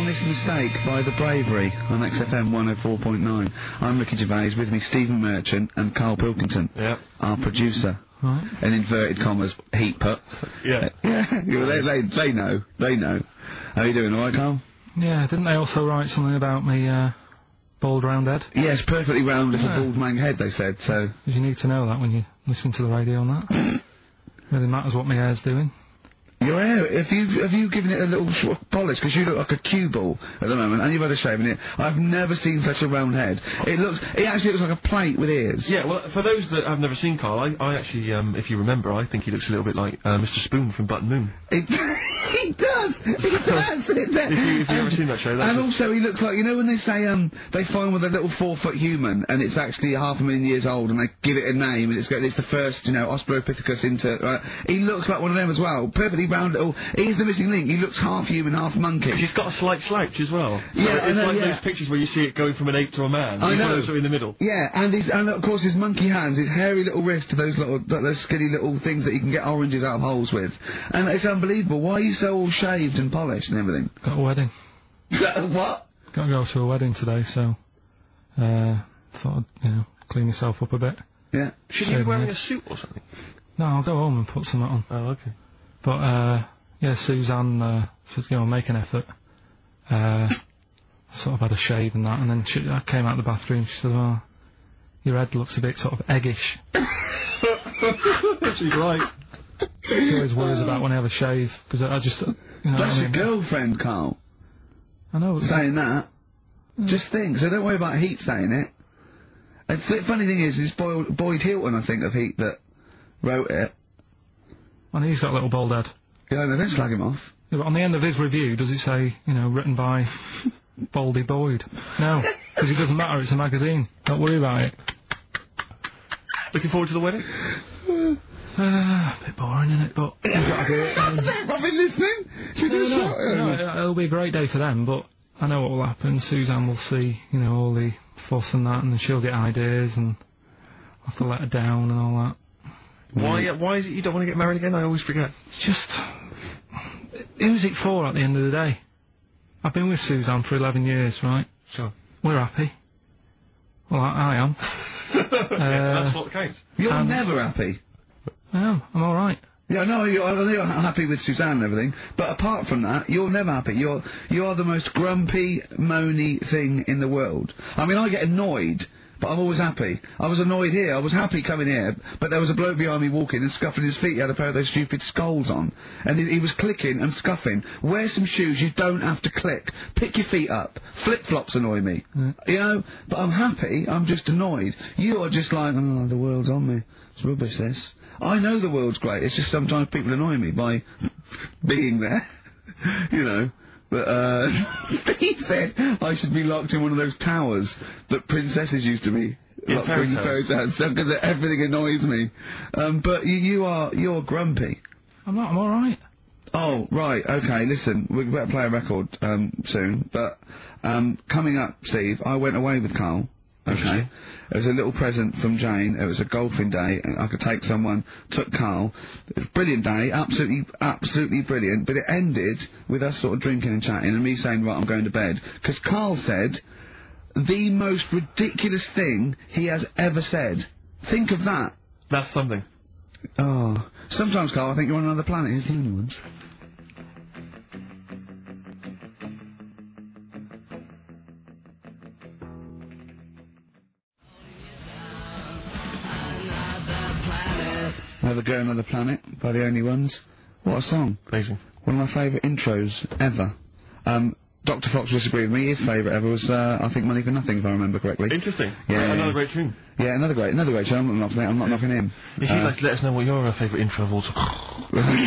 Honest Mistake by The Bravery on XFM 104.9. I'm Ricky Gervais, with me Stephen Merchant and Carl Pilkington, our producer. Right. In inverted commas, heat put. Yeah. They know. How are you doing, alright, Carl? Yeah, didn't they also write something about me, bald round head? Yes, perfectly round little bald man head, they said, so... You need to know that when you listen to the radio and that. Really matters what my hair's doing. Your hair, have you given it a little polish? Because you look like a cue ball at the moment, and you've had a shave in it. I've never seen such a round head. It actually looks like a plate with ears. Yeah, well, for those that have never seen Carl, I actually, if you remember, I think he looks a little bit like Mr. Spoon from Button Moon. He does! If you've ever seen that show, that's... And also, he looks like, you know when they say, they find with a little 4-foot human, and it's actually 500,000 years old, and they give it a name, and it's the first, Australopithecus into... he looks like one of them as well. Perfectly round little... He's the missing link. He looks half human, half monkey. He's got a slight slouch as well. So yeah, it's like those pictures where you see it going from an ape to a man. I know. He's in the middle. Yeah, and of course his monkey hands, his hairy little wrist to those skinny little things that you can get oranges out of holes with. And it's unbelievable. Why are you so all shaved and polished and everything? Got a wedding. What? Got to go to a wedding today, so thought I'd, clean myself up a bit. Yeah. Should you be wearing a suit or something? No, I'll go home and put something on. Oh, okay. But Suzanne said, make an effort. Sort of had a shave and that, and then I came out of the bathroom. She said, "Oh, your head looks a bit sort of eggish." She's right. She always worries about when I have a shave because I just, That's your girlfriend, Carl. I know. Saying that. Just think. So don't worry about Heat saying it. And the funny thing is, it's Boyd Hilton, I think, of Heat that wrote it. And he's got a little bald head. Yeah, no, don't slag him off. Yeah, but on the end of his review, does it say, written by Baldy Boyd? No, because it doesn't matter, it's a magazine. Don't worry about it. Looking forward to the wedding? A bit boring, isn't it? But you've got to do it. I've been listening. No, it'll be a great day for them, but I know what will happen. Suzanne will see, all the fuss and that, and then she'll get ideas, and I'll have to let her down and all that. Why is it you don't want to get married again? I always forget. Just... Who's it for at the end of the day? I've been with Suzanne for 11 years, right? Sure. We're happy. Well, I am. That's what counts. You're never happy. I am. I'm alright. Yeah, no, I know you're happy with Suzanne and everything, but apart from that, you're never happy. You are the most grumpy, moany thing in the world. I mean, I get annoyed, but I'm always happy. I was annoyed here. I was happy coming here, but there was a bloke behind me walking and scuffing his feet. He had a pair of those stupid skulls on, and he was clicking and scuffing. Wear some shoes. You don't have to click. Pick your feet up. Flip-flops annoy me. But I'm happy. I'm just annoyed. You are just like, oh, the world's on me. It's rubbish, this. I know the world's great. It's just sometimes people annoy me by being there. But, Steve said I should be locked in one of those towers that princesses used to be locked in fairy tales, because everything annoys me. But you're grumpy. I'm not, I'm alright. Oh, right, okay, listen, we better play a record, soon, but, coming up, Steve, I went away with Carl. Okay. It was a little present from Jane. It was a golfing day, and I could take someone. Took Carl. It was a brilliant day, absolutely brilliant. But it ended with us sort of drinking and chatting, and me saying, "Right, I'm going to bed." Because Carl said the most ridiculous thing he has ever said. Think of that. That's something. Oh, sometimes, Carl, I think you're on another planet. Here's the only ones. Another Girl, Another Planet by The Only Ones. What a song. Amazing. One of my favourite intros ever. Dr. Fox disagreed with me. His favourite ever was, I think, Money for Nothing, if I remember correctly. Interesting. Yeah. Another great tune. Yeah, another great tune. I'm not knocking him. If you'd like to let us know what your favourite intro of all time...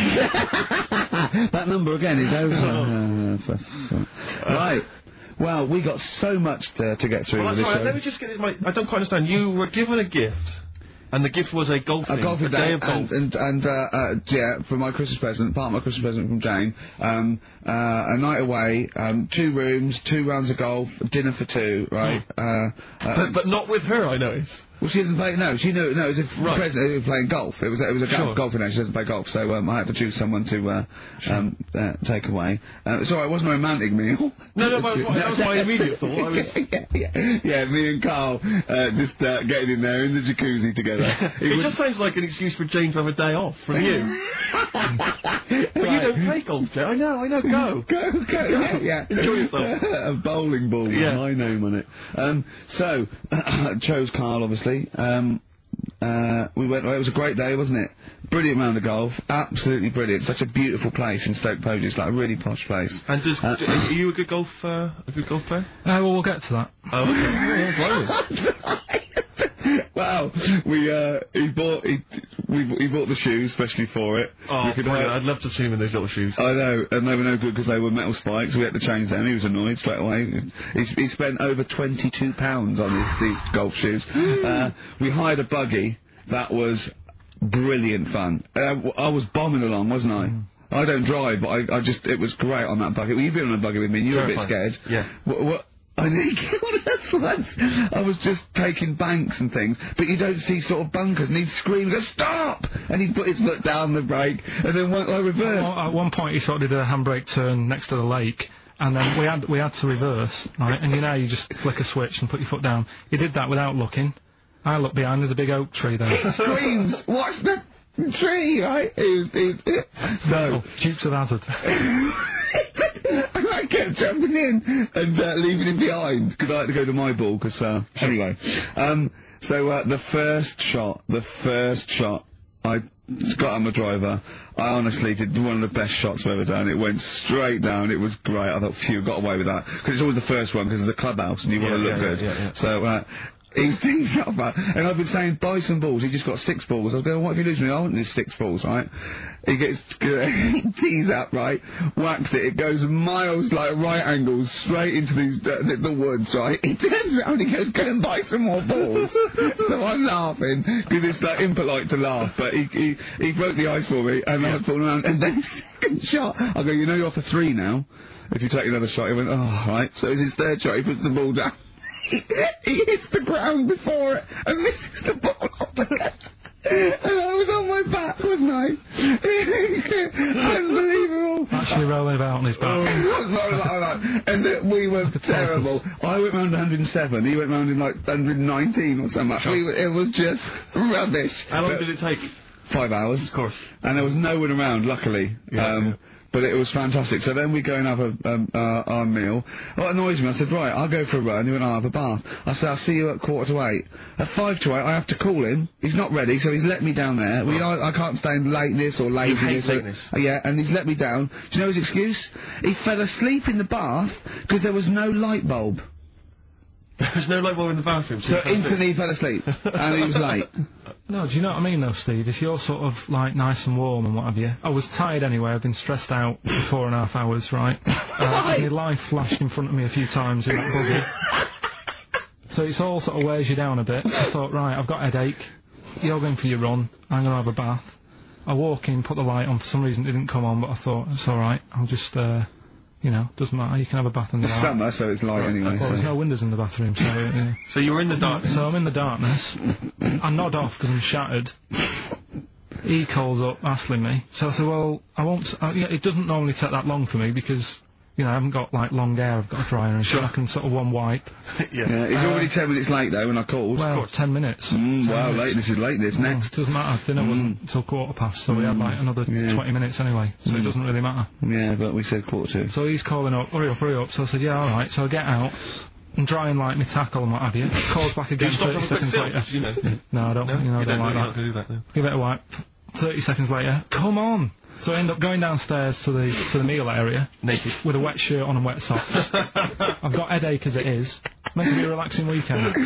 That number again is over. Right. Well, we got so much to get through with this show. Let me just get I don't quite understand. You were given a gift... And the gift was a golfing day of golf. And for my Christmas present, part of my Christmas present from Jane, a night away, 2 rooms, 2 rounds of golf, dinner for 2, right? But not with her, I notice. Well, she doesn't play. No, she knew. No, it was a president who was playing golf. It was a golf event. She doesn't play golf, so I had to choose someone to take away. Sorry, it wasn't a romantic meal. No, that was my immediate thought. Yeah, me and Carl just getting in there in the jacuzzi together. It just sounds like an excuse for Jane to have a day off from you. But you don't play golf, Joe. I know. Go. Yeah. Enjoy yourself. A bowling ball with my name on it. So chose Carl, obviously. We went. It was a great day, wasn't it? Brilliant round of golf, absolutely brilliant. Such a beautiful place in Stoke Poges, it's like a really posh place. And are you a good golf player? Well, we'll get to that. Oh, okay. Well, he bought the shoes especially for it. Oh, brilliant. I'd love to see him in those little shoes. I know, and they were no good because they were metal spikes. We had to change them. He was annoyed straight away. He spent over £22 on these golf shoes. We hired a buggy that was brilliant fun. I was bombing along, wasn't I? I don't drive, but it was great on that buggy. Well, you've been on a buggy with me and you were a bit scared. Yeah. What? I nearly killed us once. I was just taking banks and things, but you don't see sort of bunkers, and he'd scream, go, stop! And he'd put his foot down the brake, and then I reversed. Well, at one point he sort of did a handbrake turn next to the lake, and then we had to reverse, right? And you just flick a switch and put your foot down. He did that without looking. I looked behind, there's a big oak tree there. He screams, watch the tree, right? So, Dukes of Hazzard. And I kept jumping in and leaving him behind because I had to go to my ball. Anyway, so the first shot, I got on the driver. I honestly did one of the best shots I've ever done. It went straight down. It was great. I thought, phew, got away with that because it's always the first one because of the clubhouse and you want to look good. Yeah. So. He tees up, and I've been saying, buy some balls. He just got 6 balls. I was going, what if you lose me? I want these 6 balls, right? He tees up, right? Whacks it. It goes miles, like right angles, straight into the woods, right? He turns around and he goes, go and buy some more balls. So I'm laughing, because it's like impolite to laugh, but he broke the ice for me, and I was falling around. And then second shot, I go, you're off for 3 now. If you take another shot, he went, oh, right. So it's his third shot, he puts the ball down. He hits the ground before it and misses the ball altogether. And I was on my back, wasn't I? Unbelievable. Actually rolling about on his back. And we were terrible. I went round 107, he went round in like 119 or something. It was just rubbish. How long did it take? 5 hours. Of course. And there was no one around, luckily. But it was fantastic. So then we go and have our meal. What annoys me, I said, right, I'll go for a run. He went, I'll have a bath. I said, I'll see you at 7:45. At 7:55, I have to call him. He's not ready, so he's let me down there. I can't stand lateness or laziness. Yeah, and he's let me down. Do you know his excuse? He fell asleep in the bath because there was no light bulb. There's no light bulb in the bathroom. So instantly he fell asleep. And he was late. No, do you know what I mean though, Steve? If you're sort of like nice and warm and what have you. I was tired anyway, I've been stressed out for 4.5 hours, right? My life flashed in front of me a few times in that buggy. So it's all sort of wears you down a bit. I thought, right, I've got a headache. You're going for your run. I'm going to have a bath. I walk in, put the light on. For some reason it didn't come on, but I thought, it's alright. I'll just, doesn't matter. You can have a bath in the dark. It's summer, so it's light anyway. Well, there's no windows in the bathroom, so... Yeah. So you were in the darkness? So I'm in the darkness. I nod off because I'm shattered. He calls up, asking me. So I said, well, I won't... it doesn't normally take that long for me because... I haven't got, like, long hair. I've got a dryer and I can sort of one wipe. Yeah. He's already 10 minutes late, though, when I called. Well, 10 minutes. Lateness is lateness. Next. It doesn't matter. Dinner wasn't until 7:15, so we had, like, another 20 minutes anyway, so it doesn't really matter. Yeah, but we said 7:45. So he's calling up, hurry up. So I said, yeah, all right. So I get out and dry and like my tackle and what have you. Calls back again 30 seconds later. No, I don't. I don't like that. Give it a wipe. 30 seconds later, come on. So I end up going downstairs to the meal area. Naked. With a wet shirt on and wet socks. I've got headache as it is. Meant to be a relaxing weekend.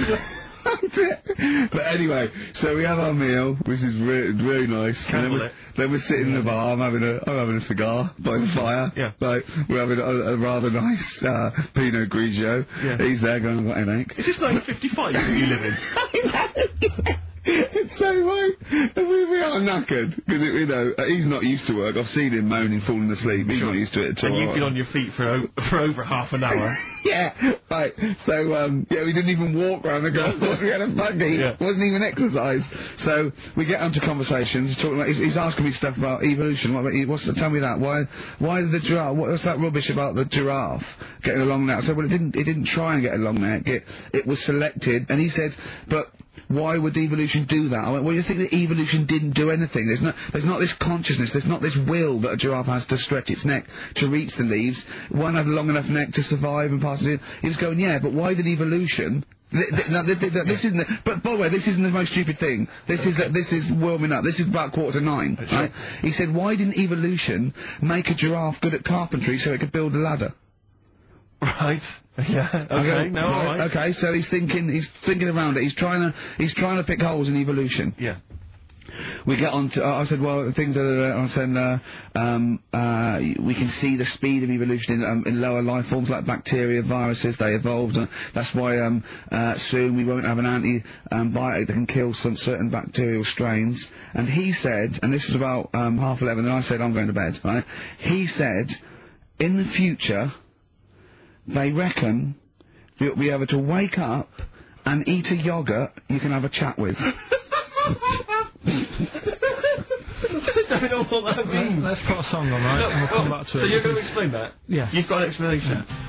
But anyway, so we have our meal, which is really nice. Then we're sitting in the bar. I'm having a cigar by the fire. Yeah. Like, we're having a rather nice Pinot Grigio. Yeah. He's there going, I've got a headache. Is this 1955 that you live in? It's so right. We are knackered because you know he's not used to work. I've seen him moaning, falling asleep. He's not used to it at all. And you've been on your feet for over half an hour. Yeah, right. So we didn't even walk round the golf course. We had a buggy. Yeah. Wasn't even exercise. So we get onto conversations. Talking about, he's asking me stuff about evolution. Tell me that. Why did the giraffe? What's that rubbish about the giraffe getting a long neck? I said, well, it didn't try and get a long neck. It was selected. And he said, but why would evolution do that? I went, well, you think that evolution didn't do anything? There's not this consciousness, there's not this will that a giraffe has to stretch its neck to reach the leaves. It won't have a long enough neck to survive and pass it in. He was going, yeah, but why did evolution... this isn't. But by the way, this isn't the most stupid thing. This is warming up. This is about 8:45. Right? He said, why didn't evolution make a giraffe good at carpentry so it could build a ladder? Right. Yeah. Okay. No. All right. Okay. So he's thinking around it. He's trying to pick holes in evolution. Yeah. We get on to. I said, well, things are. I said, we can see the speed of evolution in lower life forms like bacteria, viruses. They evolved. That's why soon we won't have an antibiotic that can kill some certain bacterial strains. And he said, and this is about 11:30, and I said, I'm going to bed. Right? He said, in the future, they reckon that you'll be able to wake up and eat a yogurt you can have a chat with. I don't know what that means. Let's put a song on, right? And we'll come back to it. So you're going to explain that? Yeah. You've got an explanation? Yeah.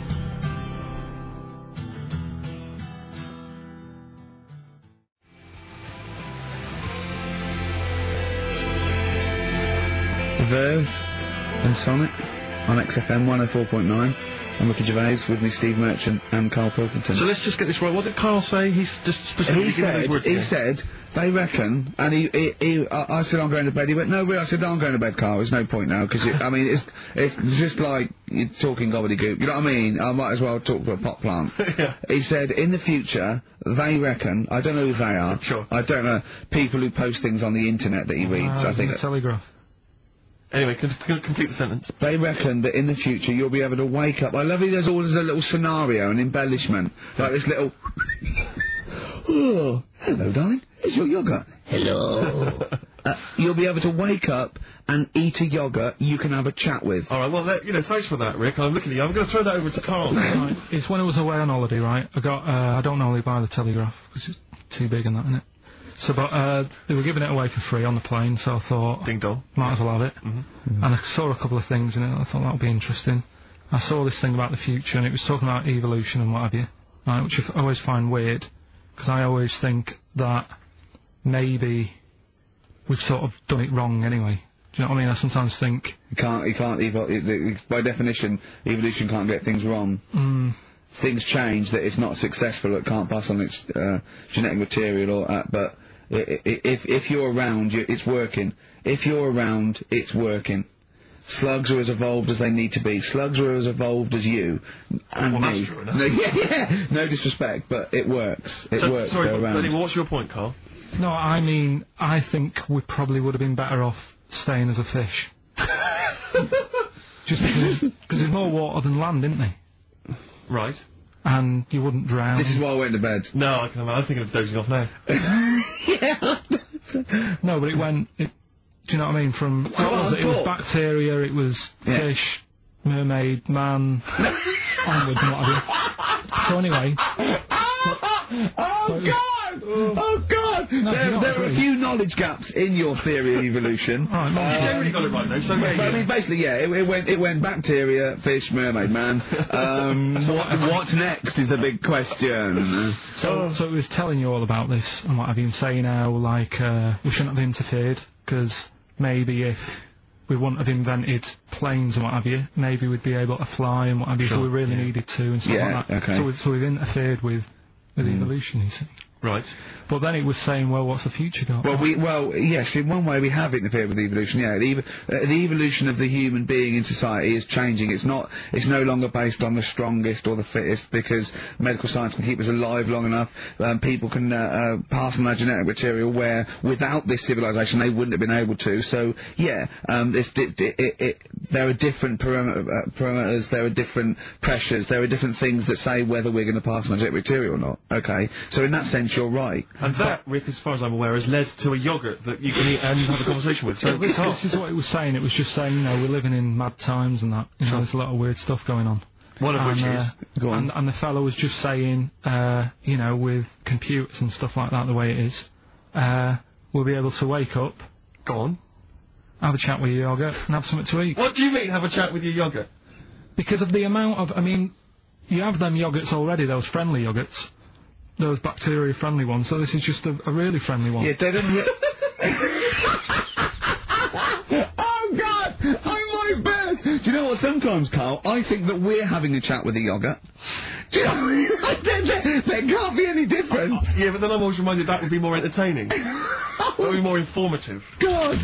The Verve and Sonic on XFM 104.9. I'm Ricky Gervais, with me Steve Merchant and Carl Pilkington. So let's just get this right. What did Carl say? He's just specifically He said, they reckon, and I said, I'm going to bed. He went, no, really? I said, no, I'm going to bed, Carl. There's no point now, because, I mean, it's just like you're talking gobbledygook. You know what I mean? I might as well talk to a pot plant. Yeah. He said, in the future, they reckon, I don't know who they are. Sure. I don't know, people who post things on the internet that he reads, I think. The Telegraph. Anyway, complete the sentence. They reckon that in the future you'll be able to wake up. I love it. There's a little scenario, an embellishment, like this little. Oh, hello, darling. It's your yogurt. Hello. You'll be able to wake up and eat a yogurt you can have a chat with. All right. Well, thanks for that, Rick. I'm looking at you. I'm going to throw that over to Carl. Right. It's when I was away on holiday, right? I don't normally buy the Telegraph because it's too big and that, isn't it? So, but they were giving it away for free on the plane, so I thought, ding dong, might as well have it. Mm-hmm. And I saw a couple of things in it. I thought that would be interesting. I saw this thing about the future, and it was talking about evolution and what have you, right? Which I always find weird, because I always think that maybe we've sort of done it wrong anyway. Do you know what I mean? I sometimes think you can't by definition, evolution can't get things wrong. Things change, that it's not successful, it can't pass on its genetic material, but if you're around, it's working. If you're around, it's working. Slugs are as evolved as they need to be. Slugs are as evolved as you and me. That's true enough. No disrespect, but it works. It works. Sorry, around. Anyway, what's your point, Carl? No, I mean, I think we probably would have been better off staying as a fish. Just because there's more water than land, isn't there? Right. And you wouldn't drown. This is why I went to bed. No, I'm thinking of dozing off now. Yeah. No, but do you know what I mean? From what was it? It was bacteria, it was fish, mermaid, man, onwards and what have you. So anyway. Oh God! No, there are a few knowledge gaps in your theory of evolution. You generally got it right though. So I mean, basically, yeah, it went bacteria, fish, mermaid, man. What's next is the big question. So it was telling you all about this and what have you, and saying how we shouldn't have interfered, because maybe if we wouldn't have invented planes and what have you, maybe we'd be able to fly and what have you if we really needed to and stuff like that. Okay. So we've interfered with evolution, you see. Right. But then it was saying, well, what's the future got? Well, yes, in one way we have interfered with evolution, yeah. The evolution of the human being in society is changing. It's no longer based on the strongest or the fittest, because medical science can keep us alive long enough. People can pass on their genetic material where without this civilization they wouldn't have been able to. So, yeah, there are different parameters, there are different pressures, there are different things that say whether we're going to pass on a genetic material or not. Okay, so in that sense, you're right. And that, Rick, as far as I'm aware, has led to a yoghurt that you can eat and have a conversation with. So this is what it was saying. It was just saying, you know, we're living in mad times and that. You know, there's a lot of weird stuff going on. One of which is... Go on. And the fellow was just saying, you know, with computers and stuff like that, the way it is, we'll be able to wake up... Go on. Have a chat with your yoghurt and have something to eat. What do you mean, have a chat with your yoghurt? Because of the amount of... I mean, you have them yoghurts already, those friendly yoghurts. Those bacteria-friendly ones, so this is just a really friendly one. Yeah, they don't... Oh, God! I'm my best! Do you know what, sometimes, Carl, I think that we're having a chat with a yoghurt. Do you know what I mean? There can't be any difference. Yeah, but then I'm always reminded that would be more entertaining. That would be more informative. God!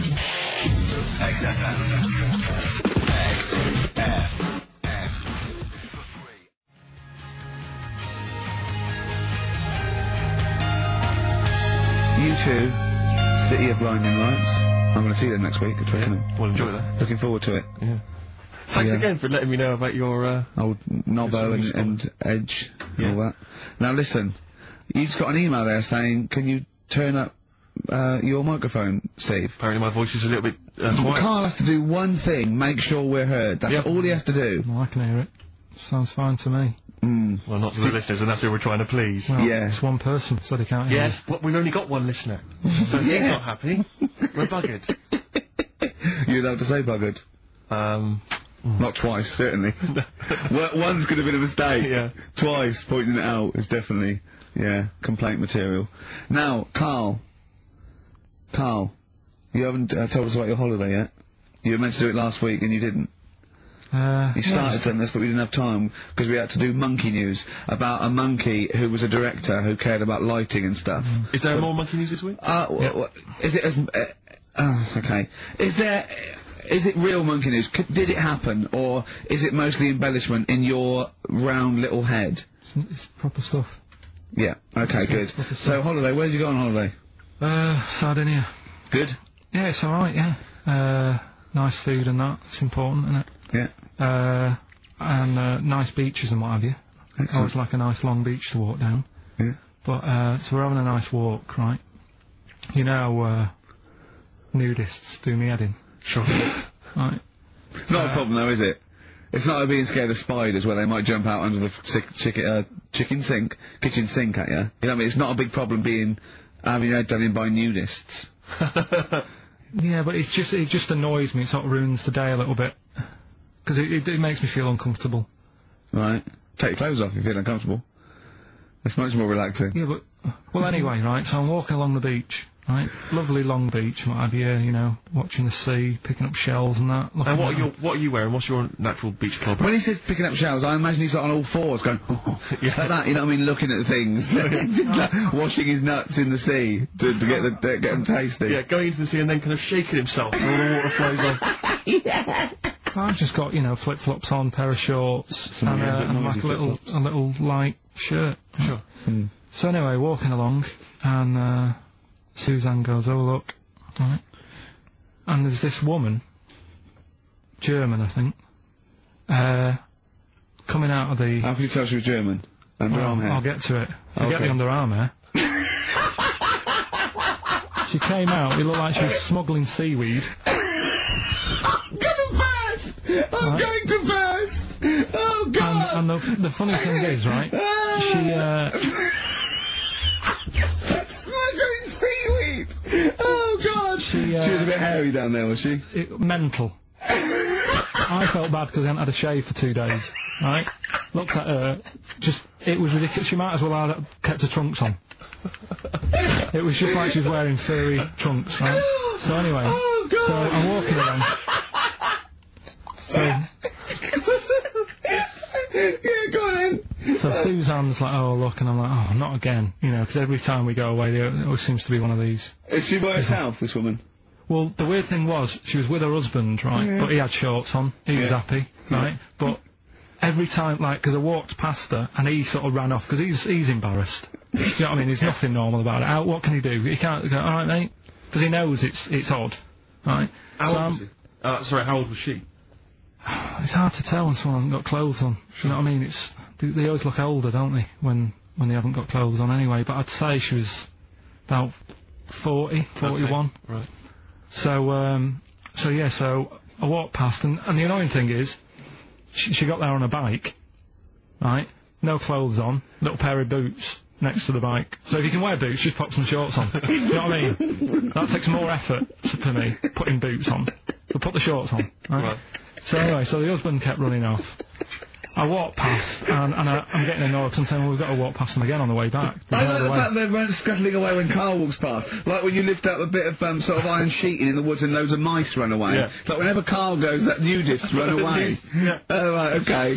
U2, City of Blinding Lights. I'm going to see them next week at Twickenham. Well, enjoy that. Looking forward to it. Yeah. Thanks again for letting me know about your... Old Nobbo and Edge and all that. Now listen, you just got an email there saying, can you turn up your microphone, Steve? Apparently my voice is a little bit... quiet. Carl has to do one thing, make sure we're heard. That's all he has to do. Well, I can hear it. Sounds fine to me. Well, not to the listeners, and that's who we're trying to please. Well, Yeah. It's one person, so they can't hear Yes, but we've only got one listener. So he's not happy. We're buggered. You're allowed to say buggered. Not twice, certainly. One's could have been a mistake. Yeah. Twice, pointing it out is definitely, complaint material. Now, Carl, you haven't told us about your holiday yet. You were meant to do it last week and you didn't. You started telling us, but we didn't have time because we had to do monkey news about a monkey who was a director who cared about lighting and stuff. Is there more monkey news this week? Is it as... okay. Is it real monkey news? Did it happen, or is it mostly embellishment in your round little head? It's proper stuff. Yeah. Okay. Good. So holiday. Where did you go on holiday? Sardinia. Good. Yeah, it's all right. Yeah. Nice food and that. It's important, isn't it? Yeah. And nice beaches and what have you. Excellent. Always like a nice long beach to walk down. Yeah. But so we're having a nice walk, right? You know, nudists do me head in. Sure. Right. Not a problem though, is it? It's not like being scared of spiders where they might jump out under the kitchen sink at you. You know what I mean? It's not a big problem having your head done in by nudists. Yeah, but it just annoys me. It sort of ruins the day a little bit because it makes me feel uncomfortable. Right. Take your clothes off if you feel uncomfortable. It's much more relaxing. Yeah, but well, anyway, right. So I'm walking along the beach, right? Lovely long beach, what have you? You know, watching the sea, picking up shells and that. And what are you wearing? What's your natural beach club? When he says picking up shells, I imagine he's on all fours going, like that, you know what I mean, looking at things. Washing his nuts in the sea to get them tasty. Yeah, going into the sea and then kind of shaking himself and all the water flows off. Yeah. I've just got, flip-flops on, pair of shorts, and like a little light shirt. Sure. So anyway, walking along, and Suzanne goes, "Oh look," right? And there's this woman, German, I think, coming out of the... How can you tell she was German? Underarm hair? I'll get to it. Forget the underarm hair. She came out, it looked like she was smuggling seaweed. I'm going to burst! Oh, God! And the funny thing is, right, smuggling seaweed! Oh, God! She was a bit hairy down there, was she? Mental. I felt bad because I hadn't had a shave for 2 days, right? Looked at her, it was ridiculous. She might as well have kept her trunks on. It was just like she was wearing furry trunks, right? So anyway, so I'm walking along. Yeah, go on then. So Suzanne's like, "Oh, look," and I'm like, "Oh, not again," because every time we go away, there always seems to be one of these. Is she by herself, this woman? Well, the weird thing was, she was with her husband, right, but he had shorts on, he was happy, right, but every time, because I walked past her, and he sort of ran off, because he's embarrassed. You know what I mean? There's nothing normal about it. What can he do? He can't go, "All right, mate," because he knows it's odd, right? How old was he? Sorry, how old was she? It's hard to tell when someone hasn't got clothes on. You know what I mean? They always look older, don't they, when they haven't got clothes on anyway. But I'd say she was about 40, 41. Okay. Right. So I walked past, and the annoying thing is, she got there on a bike, right? No clothes on, little pair of boots next to the bike. So if you can wear boots, just pop some shorts on. You know what I mean? That takes more effort for me, putting boots on. So put the shorts on, right? So anyway, the husband kept running off. I walked past, and I'm getting annoyed because I'm saying, well, we've got to walk past them again on the way back. I like the fact they weren't scuttling away when Carl walks past. Like when you lift up a bit of sort of iron sheeting in the woods and loads of mice run away. Yeah. It's like whenever Carl goes, that nudists run away. Yeah. Oh, right, okay.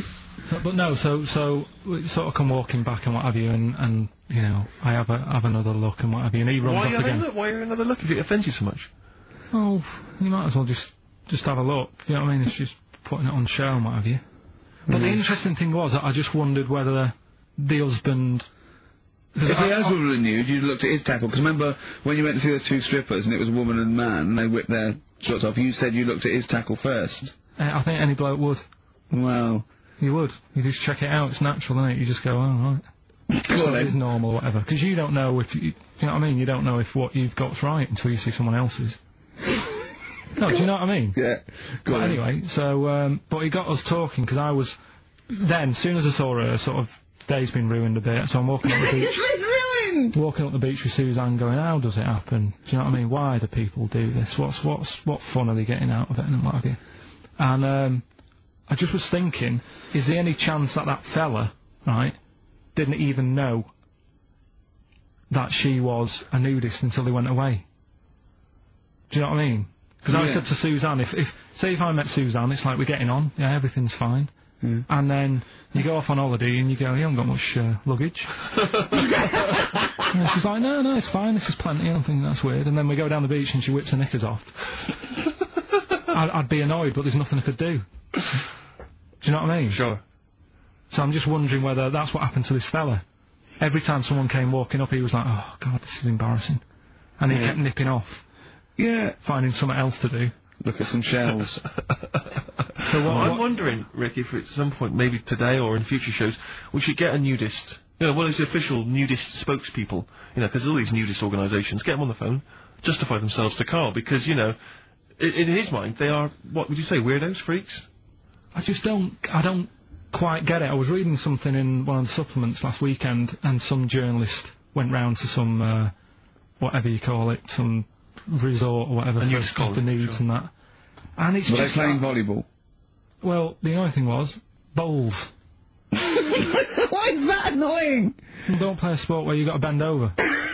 So we sort of come walking back and what have you, and you know, I have another look and what have you, and he runs off again. Why another look if it offends you so much? Oh, you might as well just have a look. You know what I mean? It's just putting it on show and what have you. But the interesting thing was, I just wondered whether the husband... If the husband were nude, you'd looked at his tackle. Because remember, when you went to see those two strippers, and it was a woman and man, and they whipped their shorts off, you said you looked at his tackle first. I think any bloke would. Well... You would. You just check it out. It's natural, isn't it? You just go, oh, right. So it is normal or whatever. Because you don't know if... You know what I mean? You don't know if what you've got's right until you see someone else's. No, do you know what I mean? Yeah. But anyway, but he got us talking, because I was... Then, as soon as I saw her, sort of, day's been ruined a bit, so I'm walking up the beach... It's been ruined! Walking up the beach with Suzanne going, how does it happen? Do you know what I mean? Why do people do this? What fun are they getting out of it and what have you? And, I just was thinking, is there any chance that fella, right, didn't even know that she was a nudist until they went away? Do you know what I mean? Because I said to Suzanne, say if I met Suzanne, it's like we're getting on, yeah, everything's fine. Mm. And then you go off on holiday and you go, you haven't got much luggage. And she's like, no, it's fine, this is plenty. I don't think that's weird. And then we go down the beach and she whips her knickers off. I'd be annoyed, but there's nothing I could do. Do you know what I mean? Sure. So I'm just wondering whether that's what happened to this fella. Every time someone came walking up, he was like, oh, God, this is embarrassing. And he kept nipping off. Yeah. Finding something else to do. Look at some shells. So I'm wondering, Rick, if at some point, maybe today or in future shows, we should get a nudist, you know, one of those official nudist spokespeople, you know, because all these nudist organisations, get them on the phone, justify themselves to Carl, because, you know, in his mind, they are, what would you say, weirdos, freaks? I don't quite get it. I was reading something in one of the supplements last weekend, and some journalist went round to some, whatever you call it, some resort or whatever, for the nudes and that. And it's Were just they playing volleyball? Well, the annoying thing was, bowls. Why is that annoying? Don't play a sport where you've got to bend over.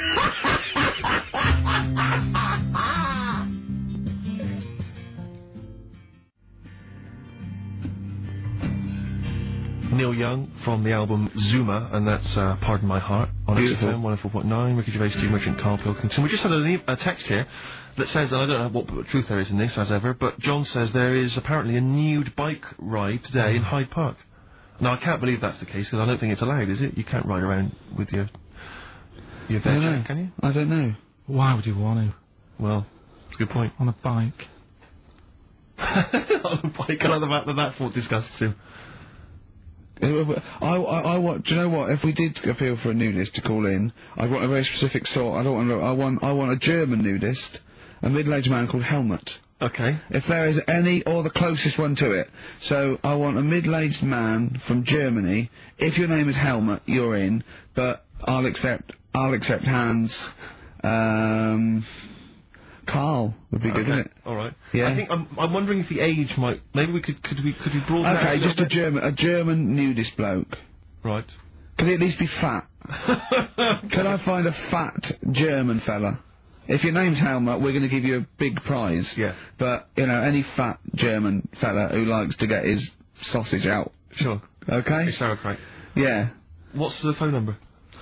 Neil Young from the album Zuma, and that's Pardon My Heart on XFM 104.9. Ricky Gervais, Steve Merchant, Carl Pilkington. We just had a text here that says, and I don't know what truth there is in this, as ever, but John says there is apparently a nude bike ride today in Hyde Park. Now, I can't believe that's the case, because I don't think it's allowed, is it? You can't ride around with your veg, can you? I don't know. Why would you want to? Well, it's a good point. On a bike. On a bike, I like the fact that that's what disgusts him. Do you know what? If we did appeal for a nudist to call in, I'd want a very specific sort. I want a German nudist, a middle-aged man called Helmut. Okay. If there is any, or the closest one to it. So I want a middle-aged man from Germany. If your name is Helmut, you're in. But I'll accept Hans. Carl would be good, wouldn't it? All right. Yeah. I think I'm wondering if the age might. Maybe we could we broaden. Okay, just a German nudist bloke. Right. Could he at least be fat? Could I find a fat German fella? If your name's Helmut, we're going to give you a big prize. Yeah. But you know, any fat German fella who likes to get his sausage out. Sure. Okay. It's sauerkraut. Yeah. What's the phone number?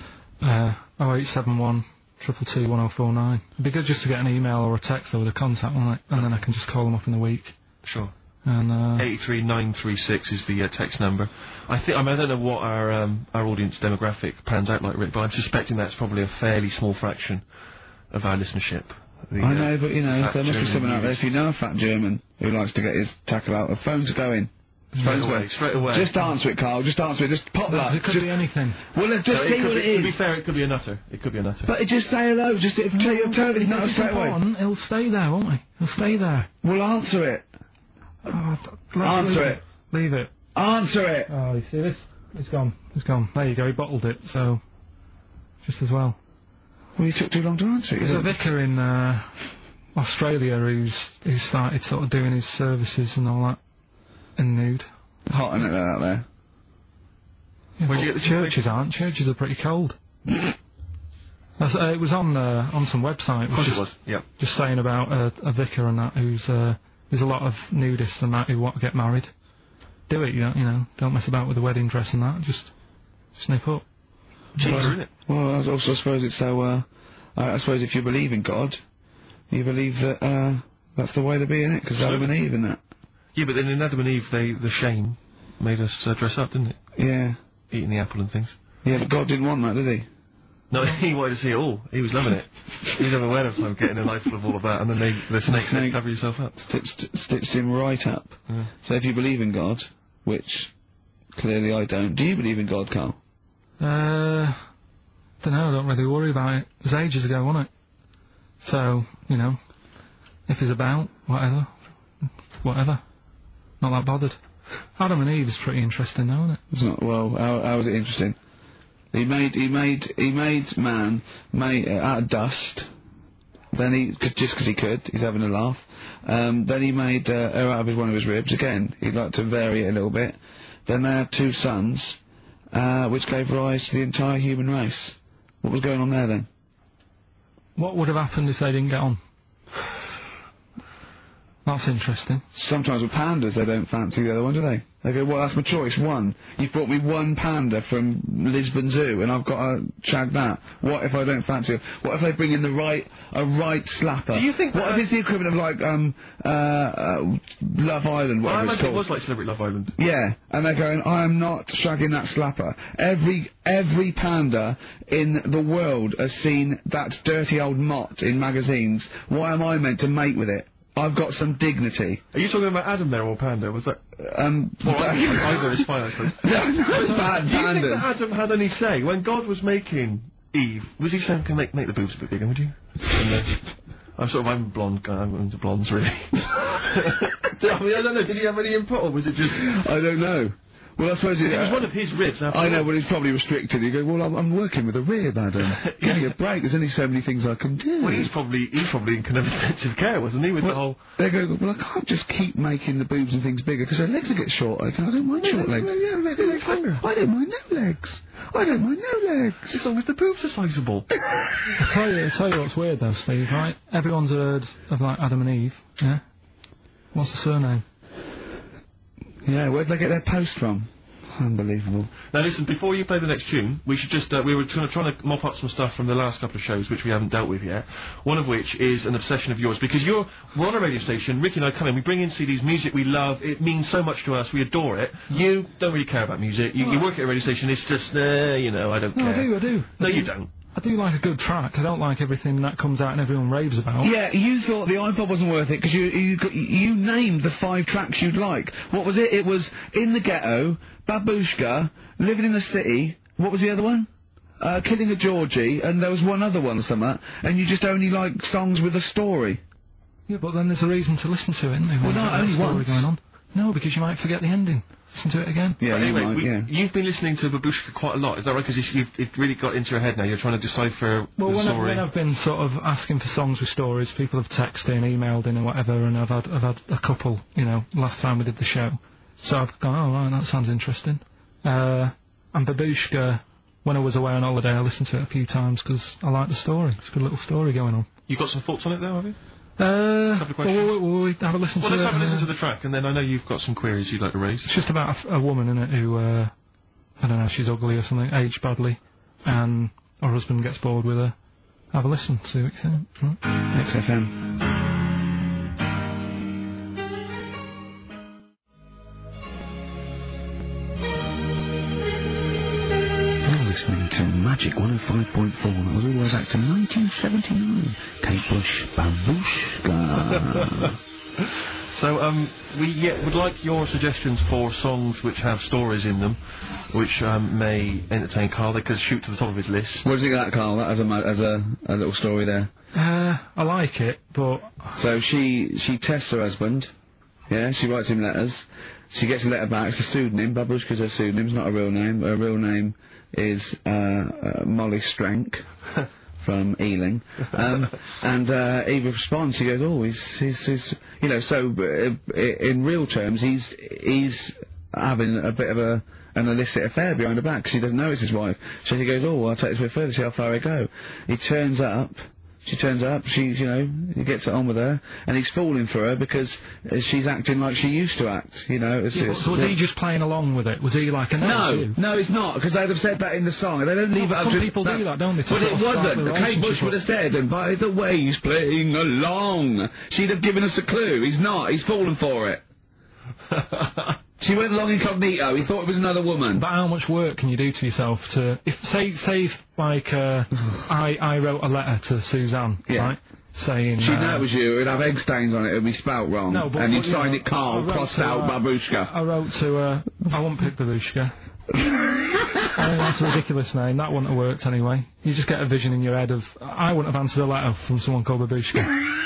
0871 222 1049. It'd be good just to get an email or a text over the contact, wouldn't it? And then I can just call them up in the week. Sure. And 83936 is the text number. I don't know what our audience demographic pans out like, Rick, but I'm suspecting that's probably a fairly small fraction of our listenership. I know, but you know, there must be someone out there. If you know a fat German who likes to get his tackle out, the phones are going. Straight away. Just answer it, Carl. Just answer it. Just pop that. It could be anything. Well, let's just see what it is. To be fair, it could be a nutter. But just say hello. Just tell it's not straight away. He'll stay there, won't he? He'll stay there. Well, answer it. Answer it. Leave it. Answer it. Oh, you see this? It's gone. It's gone. There you go. He bottled it, so just as well. Well, you took too long to answer it. There's a vicar in Australia who started sort of doing his services and all that in nude. Hot in it out there. Yeah, where'd you get the churches aren't? Churches are pretty cold. It was on some website. It was. Yeah. Just saying about a vicar and that who's there's a lot of nudists and that who want to get married. Do it, you know. Don't mess about with the wedding dress and that. Just snip up. Cheaper, isn't it? Well, I also suppose it's so. I suppose if you believe in God, you believe that that's the way to be in it, because Adam and Eve and that. Yeah, but then in Adam and Eve, the shame made us dress up, didn't it? Yeah. Eating the apple and things. Yeah, but God didn't want that, did he? No, he wanted to see it all. He was loving it. He was having a of time getting a life full of all of that, and then the snake said, cover yourself up. Stitched him right up. Yeah. So if you believe in God, which clearly I don't, do you believe in God, Carl? Don't know, I don't really worry about it. It was ages ago, wasn't it? So, if he's about, whatever. Not that bothered. Adam and Eve is pretty interesting, though, isn't it? It's not, well, how is it interesting? He made man out of dust. Then just because he could, he's having a laugh. Then he made her out of one of his ribs. Again, he'd like to vary it a little bit. Then they had 2 sons, which gave rise to the entire human race. What was going on there then? What would have happened if they didn't get on? That's interesting. Sometimes with pandas, they don't fancy the other one, do they? They go, well, that's my choice, one. You've brought me one panda from Lisbon Zoo, and I've got to shag that. What if I don't fancy it? What if they bring in a right slapper? Do you think what if it's the equivalent of, like, Love Island, whatever it's called? It was like Celebrity Love Island. Yeah, and they're going, I am not shagging that slapper. Every panda in the world has seen that dirty old mott in magazines. Why am I meant to mate with it? I've got some dignity. Are you talking about Adam there or Panda? Was that... either is fine, I suppose. No, bad pandas. Do you think that Adam had any say? When God was making Eve, was he saying, can make the boobs a bit bigger, would you? I'm a blonde guy, I'm into blondes, really. I don't know, did he have any input, or was it just... I don't know. Well, I suppose it was one of his ribs. I know, but it's probably restricted. You go, well, I'm working with a rib, Adam. Give me a break. There's only so many things I can do. Well, he's probably in kind of intensive care, wasn't he? With the whole. They go, well, I can't just keep making the boobs and things bigger because their legs will get shorter. I don't mind short legs. Yeah, make the legs longer. I don't mind no legs. I don't mind no legs. As long as the boobs are sizable. I'll tell you what's weird though, Steve. Right? Everyone's heard of like Adam and Eve. Yeah. What's the surname? Yeah, where'd they get their post from? Unbelievable. Now listen, before you play the next tune, we should just, we were trying to mop up some stuff from the last couple of shows which we haven't dealt with yet, one of which is an obsession of yours, because we're on a radio station, Ricky and I come in, we bring in CDs, music we love, it means so much to us, we adore it. You don't really care about music, you work at a radio station, it's just, I don't care. I do. No, you don't. I do like a good track. I don't like everything that comes out and everyone raves about. Yeah, you thought the iPod wasn't worth it because you named the 5 tracks you'd like. What was it? It was In the Ghetto, Babushka, Living in the City. What was the other one? Killing a Georgie, and there was one other one or something. And you just only like songs with a story. Yeah, but then there's a reason to listen to it, isn't there? Well, no, only once. Going on. No, because you might forget the ending. Listen to it again. Yeah, anyway, you've been listening to Babushka quite a lot, is that right? Because you've really got into your head now, you're trying to decipher the story. When I've been sort of asking for songs with stories, people have texted in, emailed in and whatever, and I've had a couple, last time we did the show. So I've gone, oh right, that sounds interesting. And Babushka, when I was away on holiday, I listened to it a few times because I like the story. It's a good little story going on. You got some thoughts on it though, have you? We'll have a listen to it. Let's have a listen to the track, and then I know you've got some queries you'd like to raise. It's just about a woman in it who, I don't know, she's ugly or something, aged badly, and her husband gets bored with her. Have a listen, see what you think. Right? XFM. Listening to Magic 105.4. That was all the way back to 1979. Kate Bush, Babushka. So, we would like your suggestions for songs which have stories in them, which may entertain Carl. They could shoot to the top of his list. What do you think of that, Carl? That as a little story there. I like it, but... So she tests her husband. Yeah, she writes him letters. She gets a letter back. It's a pseudonym. Babushka's her pseudonym. It's not a real name. Her real name is Molly Strank. From Ealing, and Eva responds. She goes, "Oh, he's you know." So in real terms, he's having a bit of an illicit affair behind her back because she doesn't know it's his wife. So she goes, "Oh, I'll take this a bit further, see how far I go." He turns up. She turns up, he gets it on with her, and he's falling for her because she's acting like she used to act, you know. So was he just playing along with it? Was he like a No, it's not, because they'd have said that in the song. They don't leave it up to... Some people do that, don't they? But it wasn't. Kate Bush would have said, and by the way, he's playing along. She'd have given us a clue. He's not. He's fallen for it. She went along incognito. He thought it was another woman. But how much work can you do to yourself to... I wrote a letter to Suzanne, right? Saying... She'd know it was you. It'd have egg stains on it. It'd be spelt wrong. No, but... And you'd sign it Carl, crossed out Babushka. I wrote to her... I won't pick Babushka. I mean, that's a ridiculous name. That wouldn't have worked anyway. You just get a vision in your head of... I wouldn't have answered a letter from someone called Babushka.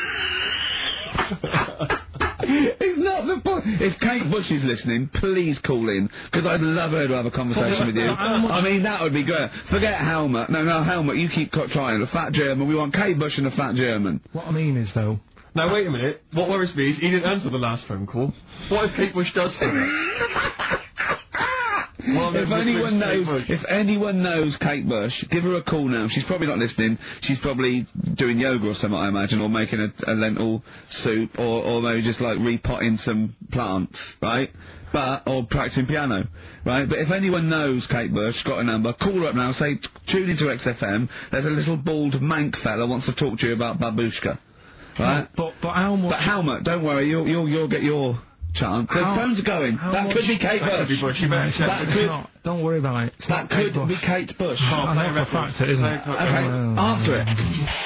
It's not the point. If Kate Bush is listening, please call in, because I'd love her to have a conversation with you. I mean, that would be great. Forget Helmut. No, Helmut, you keep trying. A fat German. We want Kate Bush and a fat German. What I mean is, though... Now, wait a minute. What worries me is he didn't answer the last phone call. What if Kate Bush does for it? Well, if anyone knows Kate Bush, give her a call now. She's probably not listening. She's probably doing yoga or something, I imagine, or making a lentil soup, or maybe just like repotting some plants, right? Or practicing piano, right? But if anyone knows Kate Bush, got a number, call her up now. Say, tune into XFM. There's a little bald mank fella wants to talk to you about Babushka, right? But how much? But Helmut, don't worry, you'll get your chance. The phones are going. That could be Kate Bush. Don't worry about it. That could be Kate Bush. I know for a fact it isn't. Okay, after it.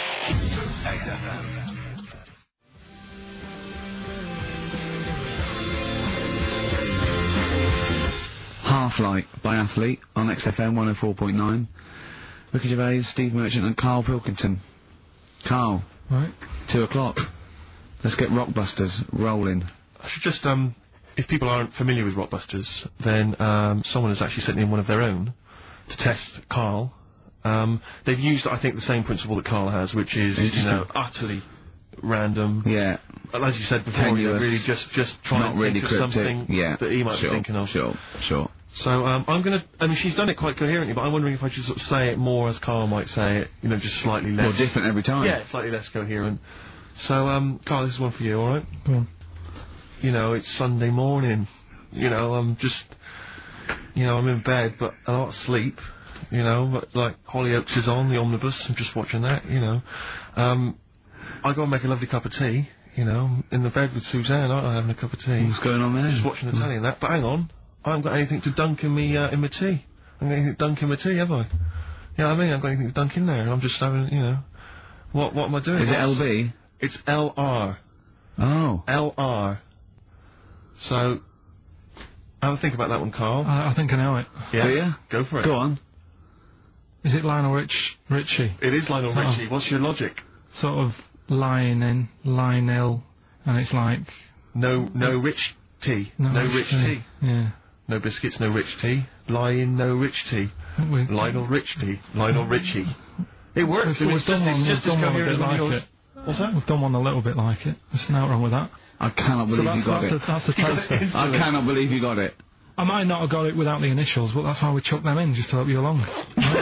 Half Light by Athlete on XFM 104.9. Ricky Gervais, Steve Merchant and Carl Pilkington. Carl. Right. 2 o'clock. Let's get Rockbusters rolling. I should just, if people aren't familiar with Rockbusters, then someone has actually sent in one of their own to test Carl. They've used, I think, the same principle that Carl has, which is, utterly random. Yeah. As you said before, really just trying to think of something that he might be thinking of. Sure. So, I'm gonna, she's done it quite coherently, but I'm wondering if I should sort of say it more as Carl might say it, just slightly less... More different every time. Yeah, slightly less coherent. So, Carl, this is one for you, alright? Go on. It's Sunday morning, I'm just, I'm in bed, but I don't sleep, but, like, Hollyoaks is on, the omnibus, I'm just watching that, I go and make a lovely cup of tea, in the bed with Suzanne, aren't I, having a cup of tea. What's going on there? Just watching the telly and that, but hang on, I haven't got anything to dunk in me, in my tea. I haven't got anything to dunk in my tea, have I? You know what I mean? I haven't got anything to dunk in there, and I'm just having, what am I doing? Is it LB? It's LR. Oh. LR. So, have a think about that one, Carl. I think I know it. Yeah? Do you? Go for it. Go on. Is it Lionel Richie? It is Lionel Richie. What's your logic? Sort of Lionel, and it's like... No rich tea. No rich tea. Yeah. No biscuits, no rich tea. No rich tea. Lionel Rich tea. Lionel Richie. It works. It's just as coherent as yours. What's that? We've done one a little bit like it. There's nothing wrong with that. I cannot believe you got it. That's the toaster. I cannot believe you got it. I might not have got it without the initials, but that's why we chucked them in, just to help you along.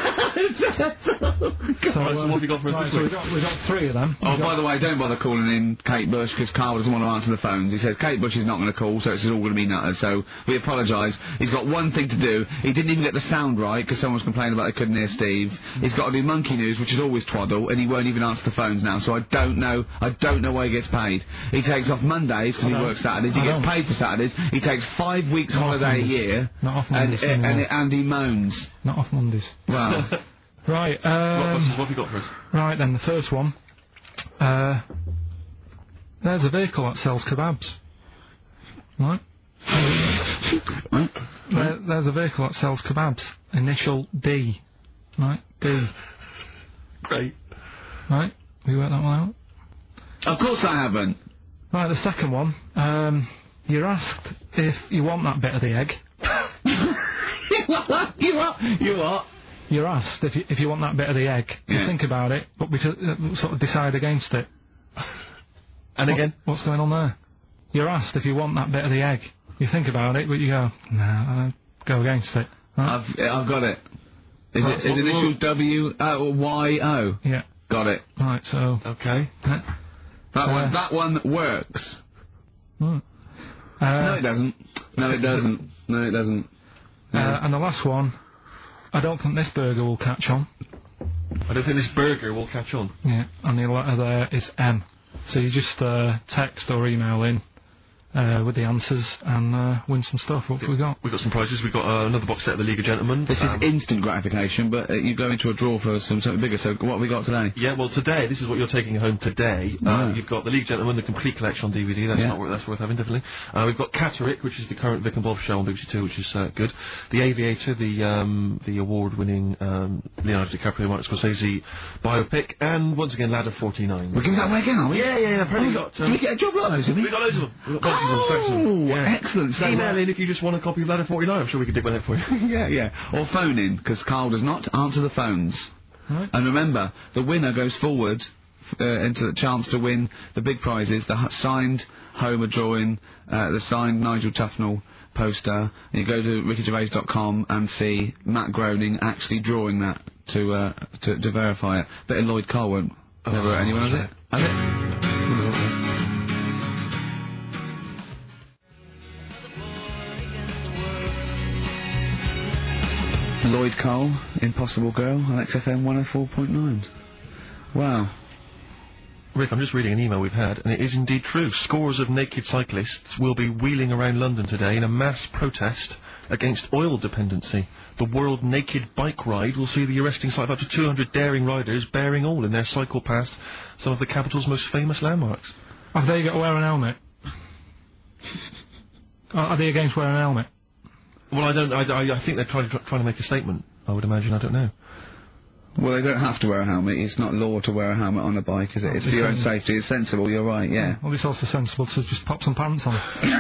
So what have you got for us this week? We've got 3 of them. By the way, don't bother calling in Kate Bush, because Carl doesn't want to answer the phones. He says Kate Bush is not going to call, so it's all going to be nutters. So we apologise. He's got one thing to do. He didn't even get the sound right, because someone was complaining about they couldn't hear Steve. He's got to do Monkey News, which is always twaddle, and he won't even answer the phones now, so I don't know why he gets paid. He takes off Mondays, because he works Saturdays. He gets paid for Saturdays. He takes 5 weeks holiday a year. Not off Mondays. And he moans. Not off Mondays. Well. Right, what have you got for us? Right then, the first one. There's a vehicle that sells kebabs. Right? Right? There's a vehicle that sells kebabs. Initial D. Right? D. Great. Right? Have you worked that one out? Of course I haven't. Right, the second one. You're asked if you want that bit of the egg. You what? You're asked if you want that bit of the egg. You think about it, but we sort of decide against it. And again? What's going on there? You're asked if you want that bit of the egg. You think about it, but you go, no, I don't go against it. Right? I've got it. Is it initial W Y O? Yeah. Got it. Right, so... Okay. That one works. Right. No, it doesn't. No, it doesn't. No, it doesn't. And the last one, I don't think this burger will catch on. I don't think this burger will catch on. Yeah, and the letter there is M. So you just text or email in with the answers and win some stuff. What have we got? We've got some prizes. We've got another box set of the League of Gentlemen. This is instant gratification, but you go into a draw for something bigger. So what have we got today? Yeah, well, today, this is what you're taking home today. You've got the League of Gentlemen, the complete collection on DVD. That's worth having, definitely. We've got Catterick, which is the current Vic and Bob show on BBC Two, which is good. The Aviator, the award-winning Leonardo DiCaprio, Martin Scorsese biopic, and once again, Ladder 49. We're giving that away again, are we? Yeah. Apparently Did we get a job lot of those? We got loads of them. We've got Excellent. So email in if you just want a copy of Ladder 49. I'm sure we can dig one out for you. yeah. Or phone in, because Carl does not answer the phones. Right. And remember, the winner goes forward into the chance to win the big prizes, the signed Homer drawing, the signed Nigel Tufnell poster. And you go to rickygervais.com and see Matt Groening actually drawing that to verify it. But Lloyd Cole won't. Never anyone has it? Has it? Lloyd Cole, Impossible Girl, on XFM 104.9. Wow. Rick, I'm just reading an email we've had, and it is indeed true. Scores of naked cyclists will be wheeling around London today in a mass protest against oil dependency. The World Naked Bike Ride will see the arresting sight of up to 200 daring riders bearing all in their cycle past some of the capital's most famous landmarks. Have they got to wear an helmet? Are they against wearing a helmet? Well, I think they're trying to make a statement. I would imagine. I don't know. Well, they don't have to wear a helmet. It's not law to wear a helmet on a bike, is it? It's for your own safety. It's sensible. You're right. Yeah. Well, it's also sensible to just pop some pants on.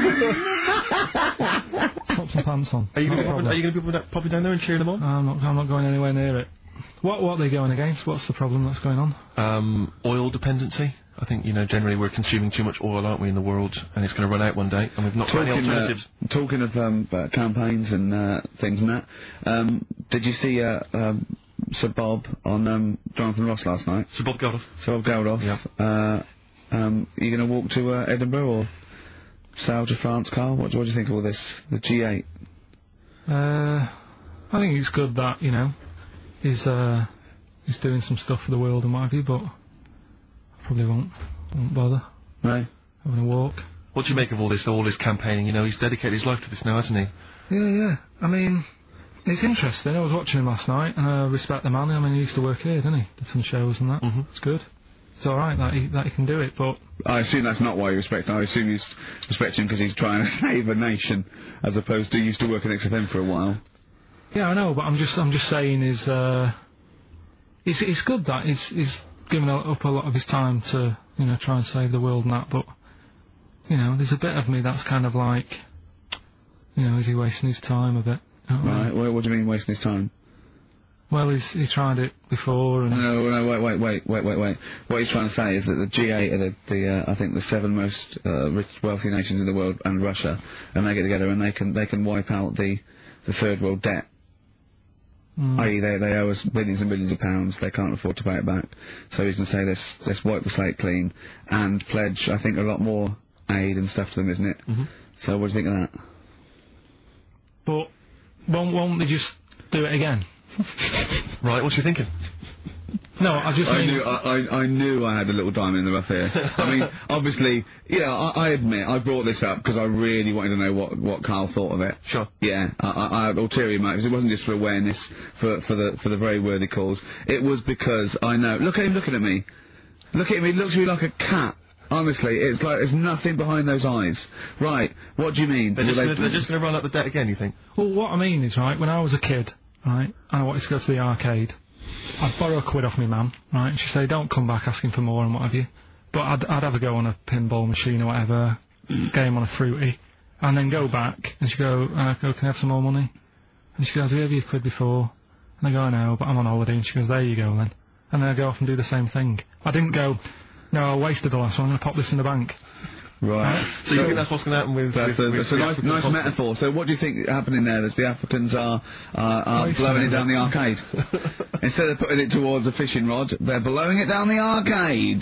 Pop some pants on. Are you going to be popping down there and cheering them on? I'm not going anywhere near it. What are they going against? What's the problem that's going on? Oil dependency. I think, generally we're consuming too much oil, aren't we, in the world, and it's going to run out one day, and we've not got any alternatives. Talking of campaigns and things and that, did you see Sir Bob on Jonathan Ross last night? Sir Bob Geldof. Yeah. You going to walk to Edinburgh or sail to France, Carl? What do you think of all this? The G8? I think it's good that, he's doing some stuff for the world and what have you, but probably won't bother. No. Having a walk. What do you make of all this campaigning? He's dedicated his life to this now, hasn't he? Yeah. I mean, it's interesting. I was watching him last night, and I respect the man. I mean, he used to work here, didn't he? Did some shows and that. Mm-hmm. It's good. It's all right that he can do it, but I assume that's not why you respect him. I assume you respect him because he's trying to save a nation, as opposed to he used to work at XFM for a while. Yeah, I know, but I'm just saying it's good that he's given up a lot of his time to try and save the world and that, but there's a bit of me that's kind of like, is he wasting his time a bit? Right. Well, what do you mean wasting his time? Well, he tried it before and... No, wait. What he's trying to say is that the G8 are the I think the 7 most wealthy nations in the world, and Russia, and they get together and they can wipe out the third world debt. I.e. they owe us billions and billions of pounds, they can't afford to pay it back. So he's going to say let's wipe the slate clean and pledge, I think, a lot more aid and stuff to them, isn't it? Mm-hmm. So what do you think of that? But won't they just do it again? Right, what's you thinking? No, I knew I had a little diamond in the rough here. I mean, obviously, I admit, I brought this up because I really wanted to know what Carl thought of it. Sure. Yeah, I had ulterior motives. It wasn't just for awareness, for the very worthy cause. It was because I know. Look at him looking at me. Look at him. He looks at me like a cat. Honestly, it's like there's nothing behind those eyes. Right, what do you mean? They're just going to run up the debt again, you think? Well, what I mean is, right, when I was a kid, right, and I wanted to go to the arcade, I'd borrow £1 off my mum, right, and she'd say, don't come back asking for more and what have you. But I'd have a go on a pinball machine or whatever, game on a fruity, and then go back, and she'd go, can I have some more money? And she goes, have you ever £1 before? And I go, no, but I'm on holiday, and she goes, there you go then. And then I go off and do the same thing. I didn't go, no, I wasted the last one, I'm going to pop this in the bank. Right. So you think that's what's going to happen with... That's a nice metaphor. So what do you think happening there is the Africans are blowing it down the arcade? Instead of putting it towards a fishing rod, they're blowing it down the arcade.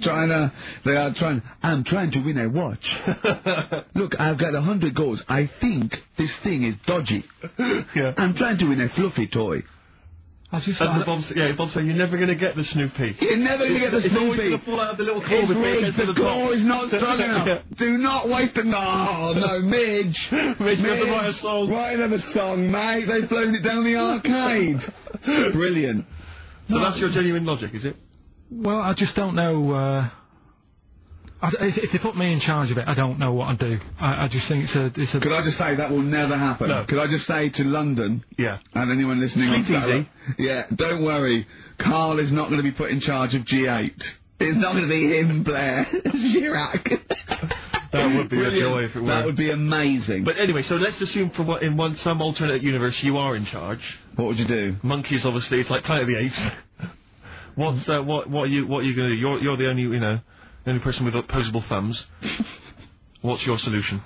I'm trying to win a watch. Look, I've got 100 goals. I think this thing is dodgy. Yeah. I'm trying to win a fluffy toy. That's what Bob's saying, you're never going to get the Snoopy. You're never going to get the Snoopy. It's always going to fall out of the little claw. The claw is not strong enough. Yeah. Do not waste it. No, Midge. Midge, you have to write a song. Write another song, mate. They've blown it down the arcade. Brilliant. So that's your genuine logic, is it? Well, I just don't know, if they put me in charge of it, I don't know what I'd do. I just think it's a... Could I just say that will never happen? No. Could I just say to London... Yeah. And anyone listening on Saturday... Yeah, don't worry. Carl is not going to be put in charge of G8. It's not going to be him, Blair. Chirac. That would be a joy if it were. That would be amazing. But anyway, so let's assume in some alternate universe you are in charge. What would you do? Monkeys, obviously, it's like Planet of the Apes. What are you going to do? You're the only, the only person with opposable thumbs. What's your solution?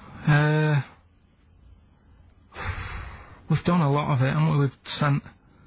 We've done a lot of it, haven't we? We've sent,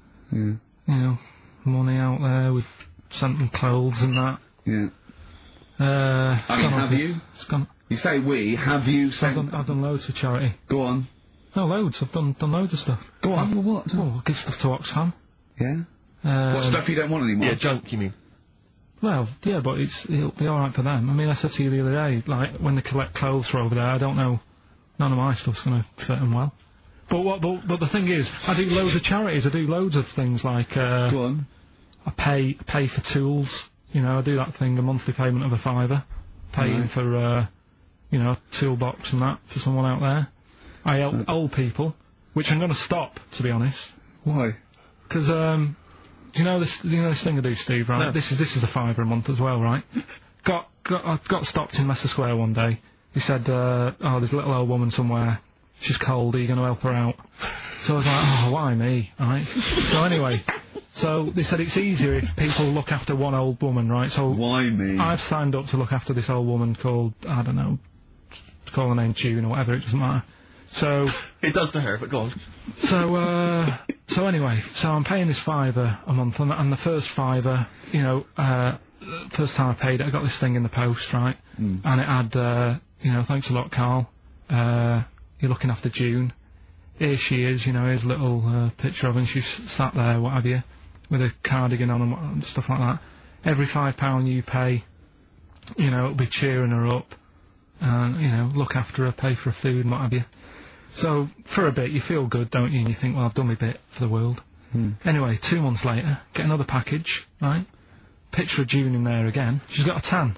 money out there. We've sent them clothes and that. Yeah. Have you? It's gone. You say we. Have you sent? I've done loads for charity. Go on. No, loads. I've done loads of stuff. Go on. Well, what? Oh, give stuff to Oxfam. Yeah. What stuff you don't want anymore? Yeah, junk. You mean? Well, yeah, but it'll be all right for them. I mean, I said to you the other day, like when they collect clothes for over there, I don't know. None of my stuff's going to fit them well. But the thing is, I do loads of charities. I do loads of things like. Go on. I pay for tools. I do that thing, a monthly payment of £5, paying for a toolbox and that for someone out there. I help old people, which I'm going to stop, to be honest. Why? Because do you know this thing I do, Steve? Right, no. This is £5 a month as well, right? I got stopped in Leicester Square one day. He said, there's a little old woman somewhere. She's cold. Are you going to help her out? So I was like, why me? Right. So anyway. So they said it's easier if people look after one old woman, right? So why me? I've signed up to look after this old woman called, I don't know, call her name June or whatever, it doesn't matter. So it does to her, but go on. So anyway, so I'm paying this £5 a month, and the first £5, first time I paid it, I got this thing in the post, right? And it had, thanks a lot, Carl. You're looking after June. Here she is, here's a little picture of her, and she's sat there, what have you, with a cardigan on and stuff like that. Every £5 you pay, it'll be cheering her up, and, look after her, pay for her food and what have you. So, for a bit, you feel good, don't you? And you think, well, I've done my bit for the world. Anyway, 2 months later, get another package, right? Picture of June in there again. She's got a tan.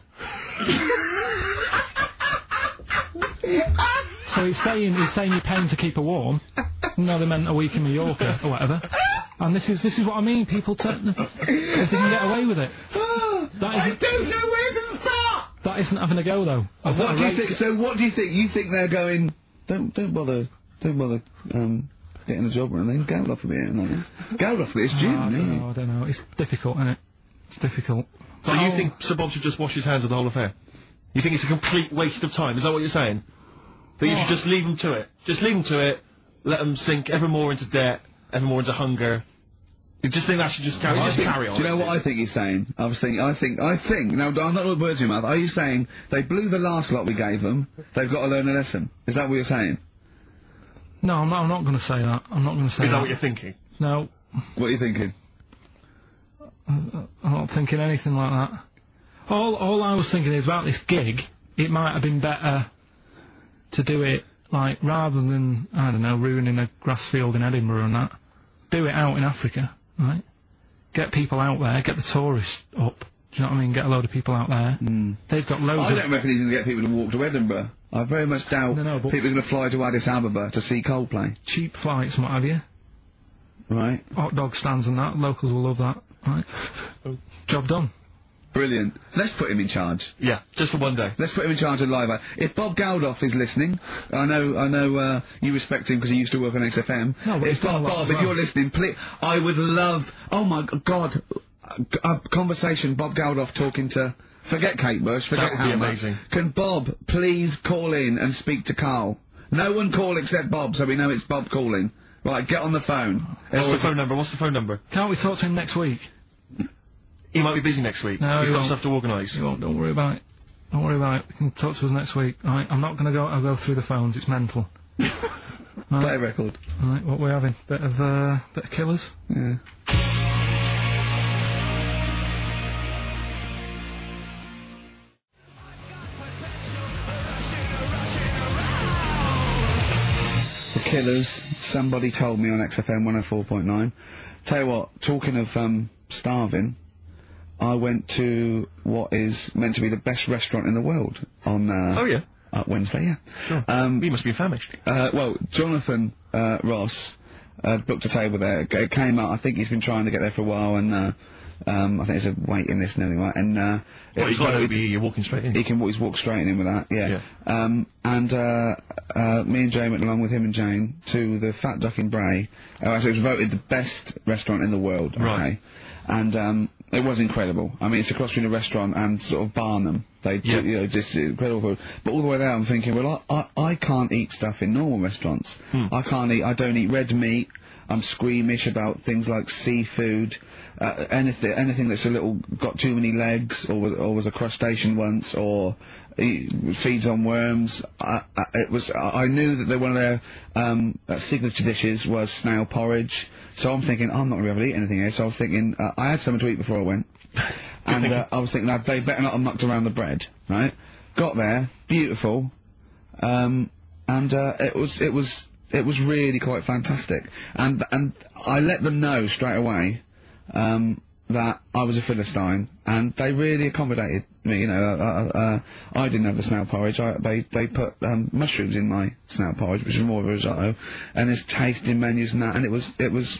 So he's saying you're paying to keep her warm. No, they meant a week in Mallorca or whatever. And this is what I mean. People they can get away with it. I don't know where to start. That isn't having a go though. What do you think? So what do you think? You think they're going? Don't bother getting a job or anything. Go off a bit. Go off a bit. It's June. I don't know. It's difficult, isn't it? It's difficult. So you think Sir Bob should just wash his hands of the whole affair? You think it's a complete waste of time? Is that what you're saying? That you should just leave them to it. Just leave them to it. Let them sink ever more into debt, ever more into hunger. You just think that should just carry on? Do you know what I think he's saying? I think. Now, I'm not putting words in your mouth. Are you saying they blew the last lot we gave them? They've got to learn a lesson. Is that what you're saying? No, I'm not going to say that. I'm not going to say that. Is that what you're thinking? No. What are you thinking? I'm not thinking anything like that. All I was thinking is about this gig. It might have been better to do it, like, rather than, I don't know, ruining a grass field in Edinburgh and that, do it out in Africa, right? Get people out there, get the tourists up, Do you know what I mean? Get a load of people out there. They've got loads I of... don't reckon he's going to get people to walk to Edinburgh. I very much doubt No, but people are going to fly to Addis Ababa to see Coldplay. cheap flights and what have you. Right. Hot dog stands and that. Locals will love that. Right. Job done. Brilliant. Let's put him in charge. Yeah, just for one day. Let's put him in charge of Live Aid. If Bob Geldof is listening, I know, you respect him because he used to work on XFM. No, but if he's done a lot Bob, as if well. you're listening, please, I would love, oh my God, a conversation, Bob Geldof talking to, forget Kate Bush, forget That would be Hammer. amazing. Can Bob please call in and speak to Carl? No one call except Bob, so we know it's Bob calling. Right, get on the phone. What's the phone number? What's the phone number? Can't we talk to him next week? He might be busy next week. No, He's he got won't. stuff to organise. You won't, don't worry about it. Don't worry about it. You can talk to us next week. Alright, I'm not gonna go, I'll go through the phones, it's mental. Play a record. Alright, what we're having? Bit of Killers? Yeah. The Killers, somebody told me on XFM 104.9. Tell you what, talking of starving, I went to what is meant to be the best restaurant in the world on Oh, yeah? Wednesday, yeah. Sure. He must be famished. Well, Jonathan Ross booked a table there. It came out, I think he's been trying to get there for a while, and I think there's a waiting list and everything, right? And Well, he's got to you're walking straight in. he's walked straight in with that, yeah. Me and Jane went along with him and Jane to the Fat Duck in Bray. So it was voted the best restaurant in the world, okay? Right. And it was incredible. I mean, it's across between a restaurant and sort of Barnum. They do, you know, just incredible food. But all the way there, I'm thinking, well, I can't eat stuff in normal restaurants. I don't eat red meat. I'm squeamish about things like seafood, anything that's a little got too many legs, or was a crustacean once, or feeds on worms. I knew that one of their signature dishes was snail porridge. So I'm thinking, I'm not going to be able to eat anything here. So I was thinking, I had something to eat before I went, and I was thinking that they better not have mucked around the bread, right? Got there, beautiful, and it was really quite fantastic, and I let them know straight away that I was a Philistine, and they really accommodated me. You know, I didn't have the snail porridge. They put mushrooms in my snail porridge, which is more of a risotto, and there's tasting menus and that, and it was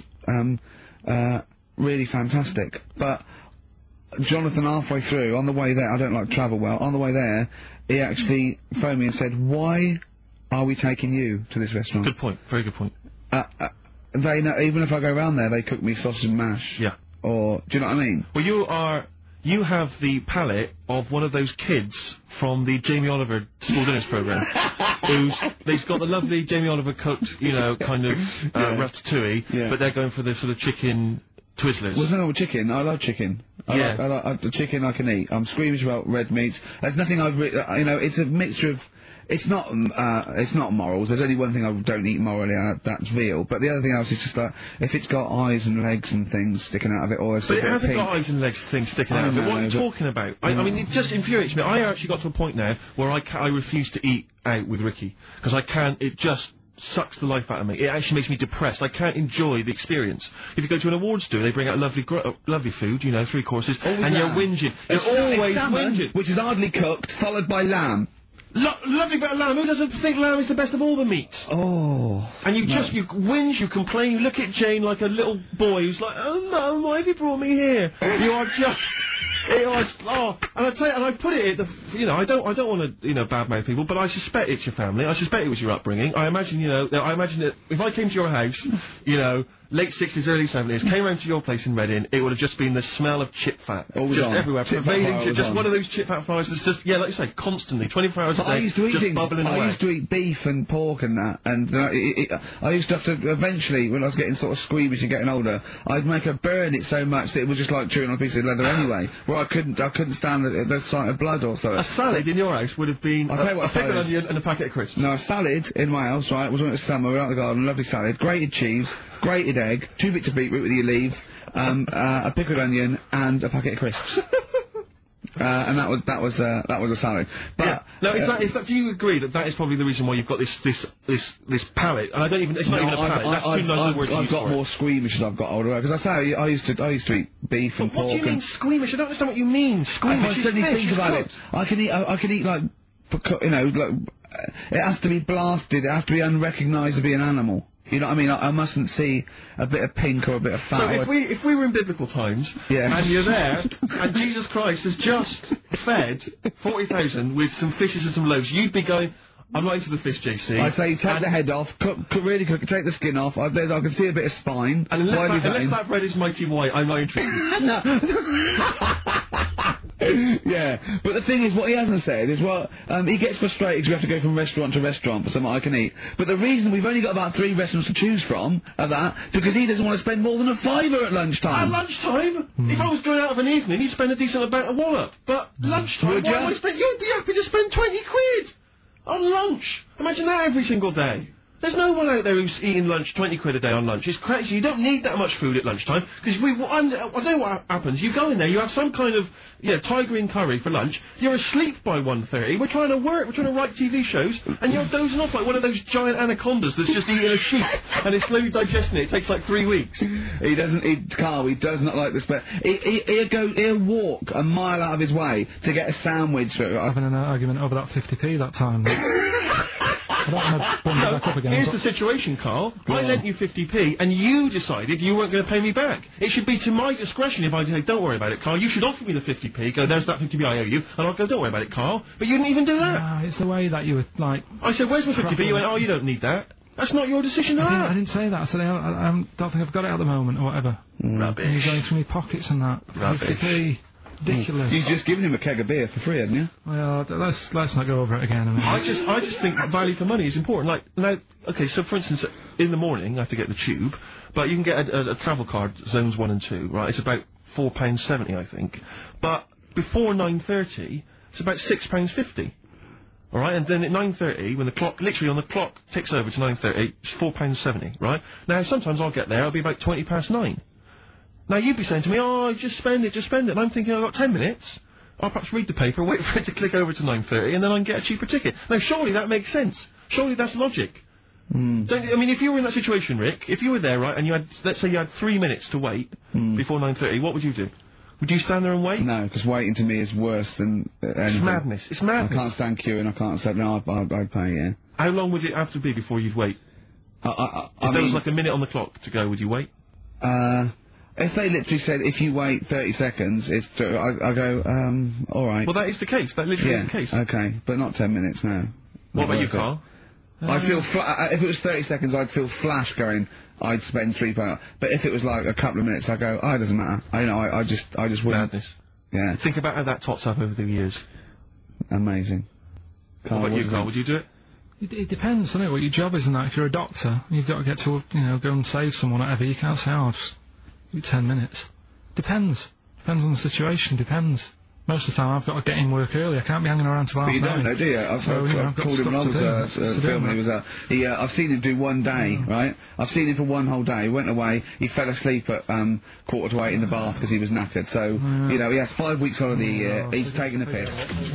really fantastic. But Jonathan, halfway through, on the way there, I don't like travel well. On the way there, he actually phoned me and said, "Why are we taking you to this restaurant?" Good point. Very good point. They know, even if I go around there, they cook me sausage and mash. Yeah. Or, do you know what I mean? Well, you have the palate of one of those kids from the Jamie Oliver school dinners programme. They've got the lovely Jamie Oliver cooked, you know, kind of ratatouille, but they're going for the sort of chicken Twizzlers. Well, no, chicken. I love chicken. I like the chicken I can eat. I'm squeamish about red meats. There's nothing you know, it's a mixture of. It's not morals. There's only one thing I don't eat morally, and that's veal. But the other thing else is just that if it's got eyes and legs and things sticking out of it, or but it hasn't got eyes and legs things sticking out of it. What are you talking about? I mean, it just infuriates me. I actually got to a point now where I refuse to eat out with Ricky because I can't. It just sucks the life out of me. It actually makes me depressed. I can't enjoy the experience. If you go to an awards do, they bring out lovely food, you know, 3 courses, and you're whinging. You're always whinging. Which is hardly cooked, followed by lamb. Lovely bit of lamb. Who doesn't think lamb is the best of all the meats? Oh. And you whinge, you complain, you look at Jane like a little boy who's like, "Oh no, why have you brought me here?" You are just. And I tell you, and I put it, you know, I don't want to, you know, badmouth people, but I suspect it's your family. I suspect it was your upbringing. I imagine that if I came to your house, you know, late 60s, early 70s, came round to your place in Reading, it would have just been the smell of chip fat. Just everywhere, pervading, just one of those chip fat fries that's just, like you say, constantly, 24 hours a day, just bubbling away. I used to eat beef and pork and that, and I used to have to, eventually, when I was getting sort of squeamish and getting older, I'd make her burn it so much that it was just like chewing on a piece of leather anyway, where I couldn't stand the sight of blood or something. A salad in your house would have been a pickled onion and a packet of crisps. No, a salad in my house, right, was when it was summer, we were out in the garden, lovely salad, grated cheese, grated egg, 2 bits of beetroot with your leaf, a pickled onion, and a packet of crisps. and that was a salad. But Yeah. Now, is that? Do you agree that is probably the reason why you've got this palate? And I don't even. It's not even a palate. That's too nice a word to use I've got for more it. squeamish as I've got older. Because I say I used to eat beef and pork. What do you mean squeamish? I don't understand what you mean. Squeamish. I suddenly think about it. I can eat like, it has to be blasted. It has to be unrecognised to be an animal. You know what I mean? I mustn't see a bit of pink or a bit of fat. So if we were in biblical times, and you're there, and Jesus Christ has just fed 40,000 with some fishes and some loaves, you'd be going, I'm not into the fish, JC. I say take the head off, really cook it, take the skin off. I can see a bit of spine. And unless that bread is mighty white, I'm not interested. Yeah, but the thing is, what he hasn't said is, he gets frustrated because we have to go from restaurant to restaurant for something I can eat. But the reason we've only got about 3 restaurants to choose from are that because he doesn't want to spend more than a £5 at lunchtime. At lunchtime? If I was going out of an evening, he'd spend a decent amount of wallop. But lunchtime, Would ya? you'd be happy to spend 20 quid on lunch. Imagine that every single day. There's no one out there who's eating lunch 20 quid a day on lunch. It's crazy. You don't need that much food at lunchtime because I don't know what happens. You go in there, you have some kind of Thai green curry for lunch. You're asleep by 1:30. We're trying to work. We're trying to write TV shows, and you're dozing off like one of those giant anacondas that's just eating a sheep and it's slowly digesting it. It takes like 3 weeks. He doesn't eat Carl. He does not like this. But he'll walk a mile out of his way to get a sandwich. Having an argument over that 50p that time. I don't want to bump it back up again. Here's the situation, Carl. I lent you 50p, and you decided you weren't going to pay me back. It should be to my discretion if I say, don't worry about it, Carl. You should offer me the 50p. Go, there's that 50p I owe you, and I'll go, don't worry about it, Carl. But you didn't even do that. No, it's the way that you were, like... I said, where's my 50p? You went, oh, you don't need that. That's not your decision, I didn't say that. I said, I don't think I've got it at the moment, or whatever. Rubbish. And you're going through my pockets and that. Rubbish. 50p. Ridiculous. He's just given him a keg of beer for free, hasn't you? Well, let's not go over it again. I just think value for money is important. Like now, okay, so for instance, in the morning I have to get the tube, but you can get a travel card, zones 1 and 2, right? It's about £4.70, I think. But before 9:30, it's about £6.50. All right, and then at 9:30, when the clock ticks over to 9:30, it's £4.70, right? Now sometimes I'll get there, it'll be about 9:20. Now, you'd be saying to me, oh, just spend it. And I'm thinking, I've got 10 minutes. I'll perhaps read the paper, wait for it to click over to 9:30, and then I can get a cheaper ticket. Now, surely that makes sense. Surely that's logic. If you were in that situation, Rick, if you were there, right, and you had, let's say you had 3 minutes to wait before 9:30, what would you do? Would you stand there and wait? No, because waiting to me is worse than anything. It's madness. It's madness. I can't stand queuing. I can't say, no, I'd pay, yeah. How long would it have to be before you'd wait? If there was like a minute on the clock to go, would you wait? If they literally said, if you wait 30 seconds, I go, alright. Well, that is the case. That literally is the case. Okay, but not 10 minutes, no. What about you, Carl? I feel, if it was 30 seconds, I'd feel flash going, I'd spend £3. But if it was like a couple of minutes, I go, it doesn't matter. I just wouldn't. Madness. Yeah. Think about how that tots up over the years. Amazing. What about you, Carl? Would you do it? It depends, doesn't it, what your job is and that. If you're a doctor, you've got to get to, go and save someone, whatever. You can't say, just 10 minutes. Depends. Depends on the situation. Depends. Most of the time, I've got to get in work early. I can't be hanging around till half But you don't know, do you? I've called him when I was filming. He was I've seen him do one day, right? I've seen him for one whole day. He went away. He fell asleep at 7:45 in the bath because he was knackered. So he has 5 weeks holiday a year. He's taking the piss.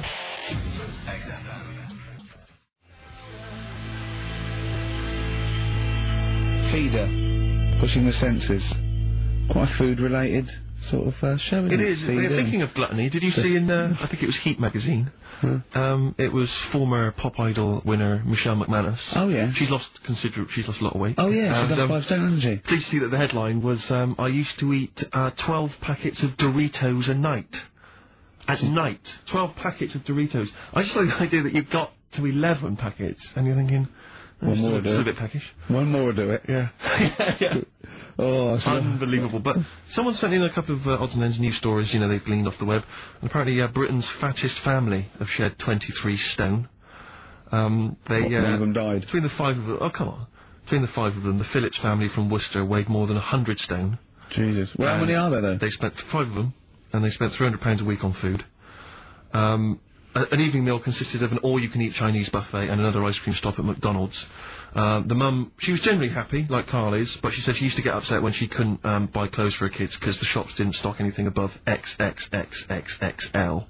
Feeder, pushing the senses. Quite food-related sort of show, isn't it? It is. Thinking of gluttony, did you see in, I think it was Heat magazine, it was former Pop Idol winner Michelle McManus. Oh, yeah. She's lost a lot of weight. Oh, yeah, she's lost 5 stone, hasn't she? Please see that the headline was, I used to eat 12 packets of Doritos a night. At night. 12 packets of Doritos. I just like the idea that you've got to 11 packets, and you're thinking... One more will do it. A bit peckish. One more will do it. Yeah. yeah. Oh, unbelievable. But someone sent in a couple of odds and ends news stories, they've gleaned off the web. And apparently Britain's fattest family have shed 23 stone. One of them died. Between the 5 of them... Oh, come on. Between the 5 of them, the Phillips family from Worcester weighed more than 100 stone. Jesus. Well, how many are there, then? They spent 5 of them, and they spent £300 a week on food. an evening meal consisted of an all-you-can-eat Chinese buffet and another ice cream stop at McDonald's. The mum, she was generally happy, like Carl is, but she said she used to get upset when she couldn't buy clothes for her kids because the shops didn't stock anything above XXXXXL.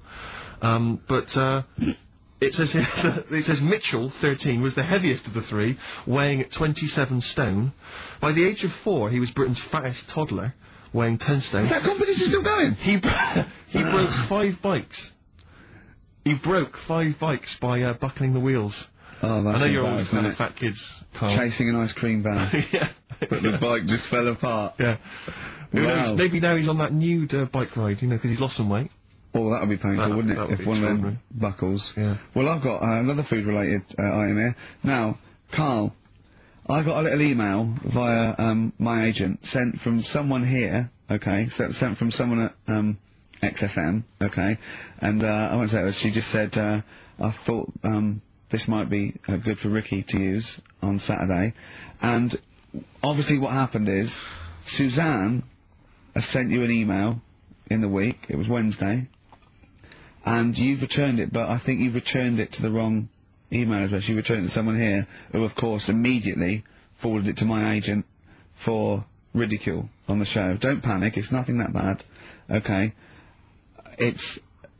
It says Mitchell, 13, was the heaviest of the three, weighing at 27 stone. By the age of 4, he was Britain's fattest toddler, weighing 10 stone. Is that competition still going? He broke 5 bikes. He broke 5 bikes by buckling the wheels. Oh, that's I know you're always kind of it? fat kids, Carl. Chasing an ice cream van. Yeah. But the bike just fell apart. Yeah. Who knows? Maybe now he's on that nude bike ride, you know, because he's lost some weight. Oh, that would be painful, wouldn't it? If one of them buckles. Yeah. Well, I've got another food-related item here. Now, Carl, I got a little email via my agent, sent from someone here, okay, sent from someone at XFM, okay, and I won't say it, she just said, I thought this might be good for Ricky to use on Saturday, and obviously what happened is, Suzanne has sent you an email in the week, it was Wednesday, and you've returned it, but I think you've returned it to the wrong email address. You returned it to someone here, who of course immediately forwarded it to my agent for ridicule on the show. Don't panic, it's nothing that bad, okay? It's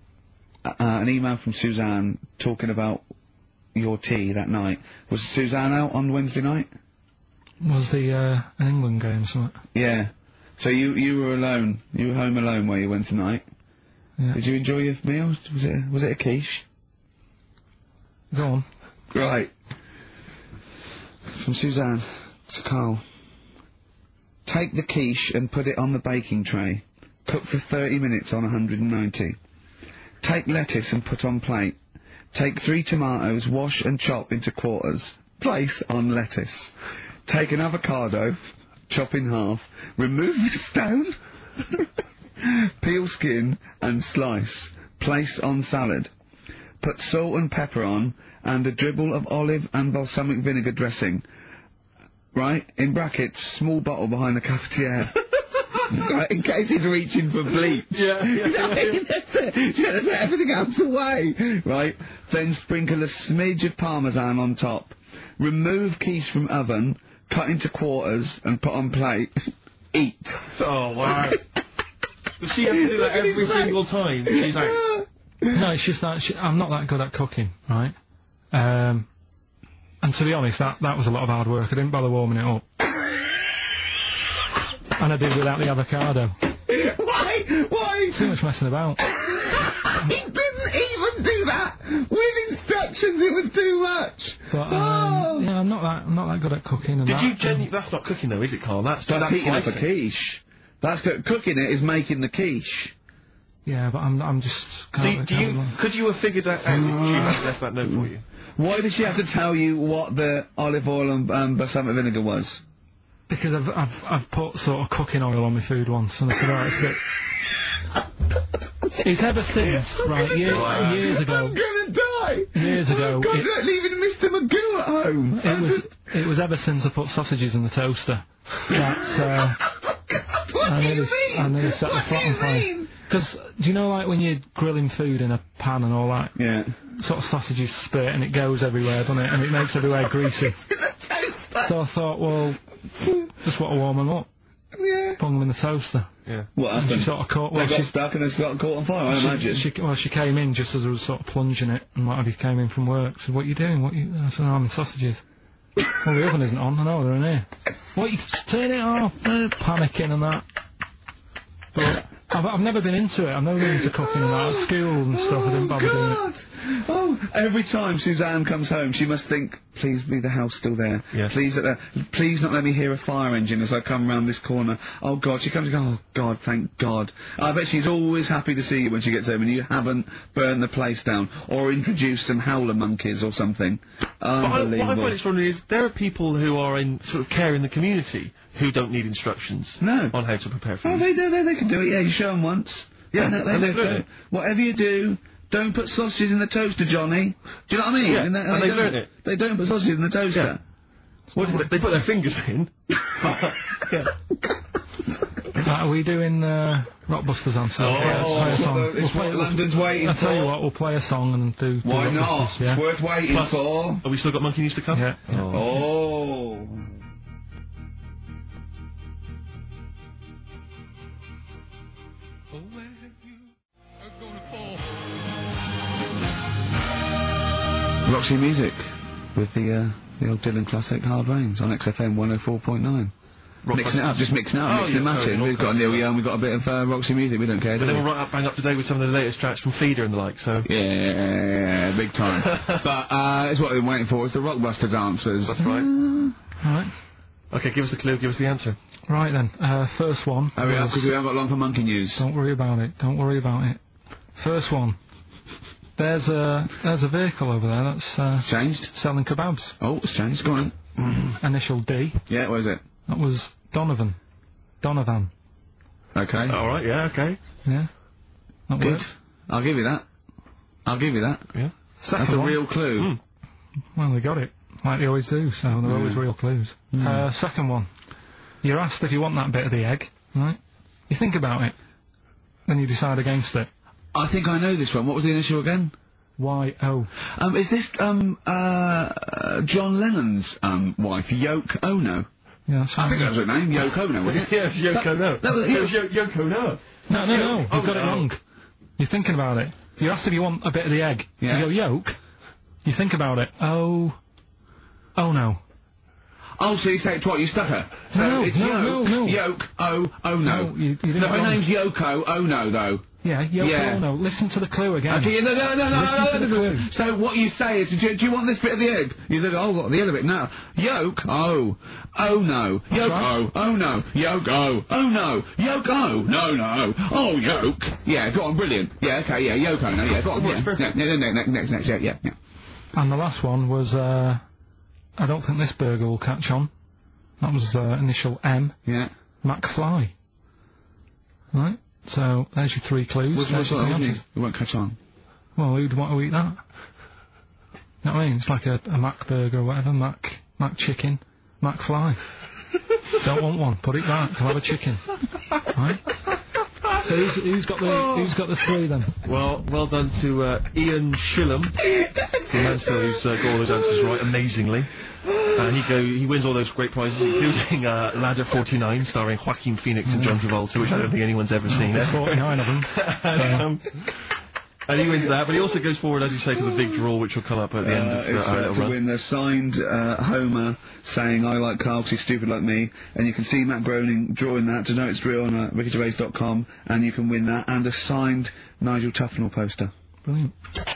an email from Suzanne talking about your tea that night. Was Suzanne out on Wednesday night? Was the an England game or something? Yeah. So you were alone. You were home alone where you Wednesday night. Yeah. Did you enjoy your meal? Was it a quiche? Go on. Right. From Suzanne to Carl. Take the quiche and put it on the baking tray. Cook for 30 minutes on 190. Take lettuce and put on plate. Take 3 tomatoes, wash and chop into quarters. Place on lettuce. Take an avocado, chop in half. Remove the stone. Peel skin and slice. Place on salad. Put salt and pepper on and a dribble of olive and balsamic vinegar dressing. Right? In brackets, small bottle behind the cafetiere. Right, in case he's reaching for bleach. Yeah. Everything else away. Right? Then sprinkle a smidge of parmesan on top. Remove quiche from oven, cut into quarters and put on plate. Eat. Oh, wow. Does she have to do that every single time? She's like... No, it's just that I'm not that good at cooking, right? And to be honest, that was a lot of hard work. I didn't bother warming it up. And I did without the avocado. Why? Too much messing about. He didn't even do that! With instructions, it was too much! But, yeah, I'm not that good at cooking and That's not cooking though, is it, Carl? That's heating up a quiche. Cooking it is making the quiche. Yeah, but I'm just... Could you have figured that out if she had left that note for you? Why did she have to tell you what the olive oil and balsamic vinegar was? Because I've put sort of cooking oil on my food once, and I said, oh, it's a bit... It's ever since, right, years ago... I'm gonna die! Years ago... Oh God, you're not leaving Mr. McGill at home! It was ever since I put sausages in the toaster. What do you mean? I nearly set the pot on fire. Because, do you know, like, when you're grilling food in a pan and all that? Yeah. Sort of sausages spit and it goes everywhere, doesn't it? And it makes everywhere greasy. So I thought, well, just want to warm them up. Yeah. Put them in the toaster. Yeah. What happened? She sort of caught... Well, they got stuck and they got caught on fire, I imagine. She came in just as I was sort of plunging it, and what have you, came in from work. Said, what are you doing? I said, I'm in sausages. Well, the oven isn't on. I know, they're in here. What, you just turn it off? Panicking and that. But I've never been into it. I've never been into cooking and that. At school and stuff, I didn't bother doing it. Oh, every time Suzanne comes home, she must think, please be the house still there. Yeah. Please not let me hear a fire engine as I come round this corner. Oh, God, she comes and goes, oh, God, thank God. I bet she's always happy to see you when she gets home and you haven't burned the place down or introduced some howler monkeys or something. Unbelievable. What I find extraordinary is there are people who are in sort of care in the community who don't need instructions on how to prepare food. Oh, they can do it, yeah, you show them once. Yeah, and they learn it. Whatever you do, don't put sausages in the toaster, Johnny. Do you know what I mean? Yeah, and they learn it. They don't put sausages in the toaster. Yeah. What, they put their fingers in. Yeah. Are we doing Rockbusters answer? It's what London's waiting for. I'll tell you what, we'll play a song and do Why not? Rockbusters, yeah? It's worth waiting for. Have we still got Monkey News to come? Yeah. Oh. Roxy Music with the old Dylan classic Hard Rains on XFM 104.9. Mixing it up, just mixing it up, mixing and matching. We've got Neil Young, we've got a bit of Roxy Music, we don't care, do we? But then we'll bang up to date with some of the latest tracks from Feeder and the like, so... Yeah, big time. But it's what we've been waiting for, is the Rockbusters answers. That's right. Right. Okay, give us the clue, give us the answer. Right then, first one... Hurry up, because we haven't got long for Monkey News. Don't worry about it, don't worry about it. First one. There's a vehicle over there that's changed? Selling kebabs. Oh, it's changed, go on. Initial D. Yeah, what is it? That was Donovan. Okay. Alright, yeah, okay. Yeah. That Good. worked. I'll give you that. Yeah. Second That's a one. real clue. Well, they got it. Like they always do, so they're always real clues. Second one. You're asked if you want that bit of the egg, right? You think about it. Then you decide against it. I think I know this one. What was the initial again? Y-O. Is this, John Lennon's, wife, Yoko Ono? Yeah, that's I think that was her name, Yoko Ono, wasn't it? Yeah, it's Yoko Ono. It was Yoko Ono. No, you've got it wrong. You're thinking about it. You're asked if you want a bit of the egg. Yeah. You go, yolk. You think about it. Oh no. Oh, so you say it twice, you stutter. So No, it's no. Yoke, oh no. No, you didn't No, her wrong. name's Yoko Ono, though. Yeah, Yoko Ono. Listen to the clue again. Okay, no. Listen to the clue. So what you say is, do you want this bit of the egg? You think, what, the other bit? No. Yoke, oh no. Yoke, right. oh no. Yoke, oh no. Yoke, no. Oh, yoke. Yeah, go on, brilliant. Yeah, okay, yeah, Yoko Ono, yeah, go on. Next, yeah. And the last one was, I don't think this burger will catch on. That was initial M. Yeah. McFly. Right? So, there's your three clues. There's your three answers. It won't catch on. Well, who'd want to eat that? You know what I mean? It's like a Mac burger or whatever. Mac chicken. McFly. Don't want one. Put it back. I'll have a chicken. Right? So who's got the three then? Well done to Ian Shillham from Mansfield, who's got all those answers right amazingly. He wins all those great prizes, including Ladder 49, starring Joaquin Phoenix and John Travolta, which I don't think anyone's ever seen. There's 49 of them. And he wins that, but he also goes forward, as you say, to the big draw, which will come up at the end of it's our little to run. win a signed Homer saying, I like Carl because he's stupid like me, and you can see Matt Groening drawing that to know it's real on rickygervais.com, and you can win that, and a signed Nigel Tufnell poster. Brilliant.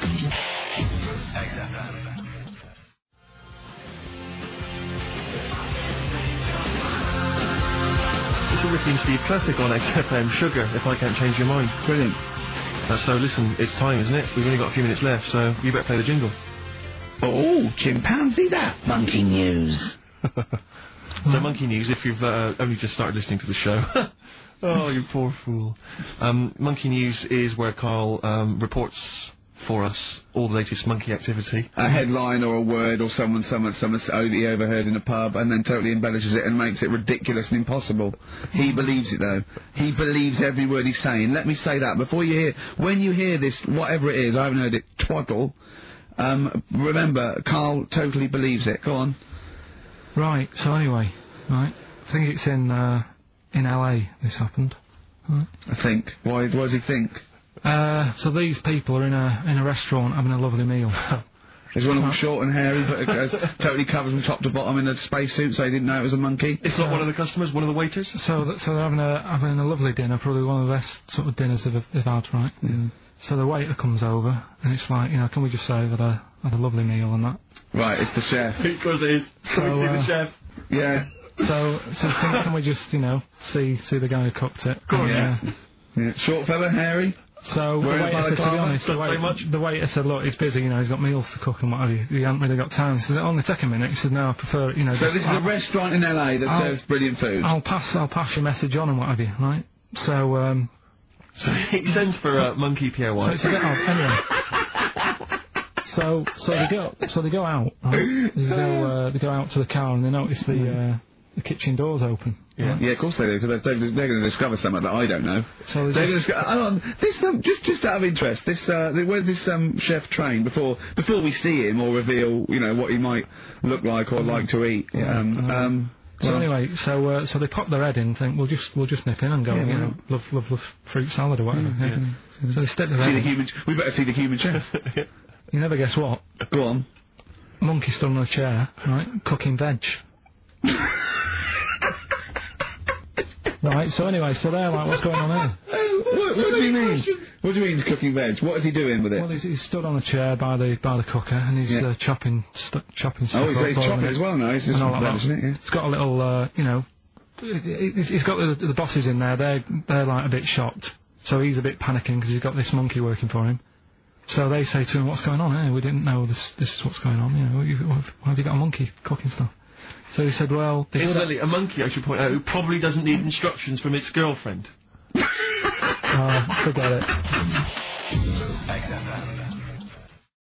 It's a Ricky and Steve classic on XFM, Sugar, if I can't change your mind. Brilliant. So listen, it's time, isn't it? We've only got a few minutes left, so you better play the jingle. Oh, chimpanzee that. Monkey News. So Monkey News, if you've only just started listening to the show. Oh, you poor fool. Monkey News is where Carl reports for us all the latest monkey activity. A headline or a word or someone he overheard in a pub and then totally embellishes it and makes it ridiculous and impossible. He believes it though. He believes every word he's saying. Let me say that when you hear this, whatever it is, I haven't heard it, twaddle, remember, Carl totally believes it. Go on. Right, so anyway, right, I think it's in LA this happened. Right. I think. Why does he think? So these people are in a restaurant having a lovely meal. Is one of them short and hairy, but totally covered from top to bottom in a spacesuit, so he didn't know it was a monkey? It's not one of the customers, one of the waiters? So they're having a lovely dinner, probably one of the best sort of dinners they've had, right? Mm. So the waiter comes over, and it's like, can we just say that I had a lovely meal and that? Right, it's the chef. Because it is. Can we see the chef? Yeah. So can we just, see the guy who cooked it? Go on, yeah. Short fella, hairy? So the waiter said, to be honest, the waiter said, look, he's busy, he's got meals to cook and what have you. He hasn't really got time. He said, it'll only take a minute. He said, no, I prefer it, So this is a restaurant in LA that serves brilliant food. I'll pass your message on and what have you, right? So he sends for Monkey Pierre White. So it's a bit odd. Anyway. So they go out. Right? They go out to the car and they notice the the kitchen doors open. Yeah. Right? Yeah, of course they do, because they're going to discover something that I don't know. So They're going to just out of interest, where does this chef train before we see him or reveal, you know, what he might look like or like to eat? So anyway, so they pop their head in and think, we'll just nip in and go, love fruit salad or whatever. Yeah. So they stick their head in. We better see the human chef. You never guess what? Go on. Monkey stood on a chair, right, cooking veg. Right, so anyway, so they're like, what's going on here? What do you mean? What do you mean he's cooking veg? What is he doing with it? Well, he's stood on a chair by the cooker and he's chopping stuff. Oh, he's chopping as well now. He's just veg, isn't it? Yeah. It's got a little, he's got the bosses in there. They're like a bit shocked. So he's a bit panicking because he's got this monkey working for him. So they say to him, "What's going on here? We didn't know this is what's going on. You know, why have you got a monkey cooking stuff?" So he said, "Well, incidentally, a monkey, I should point out, who probably doesn't need instructions from its girlfriend." Forget it. XFM.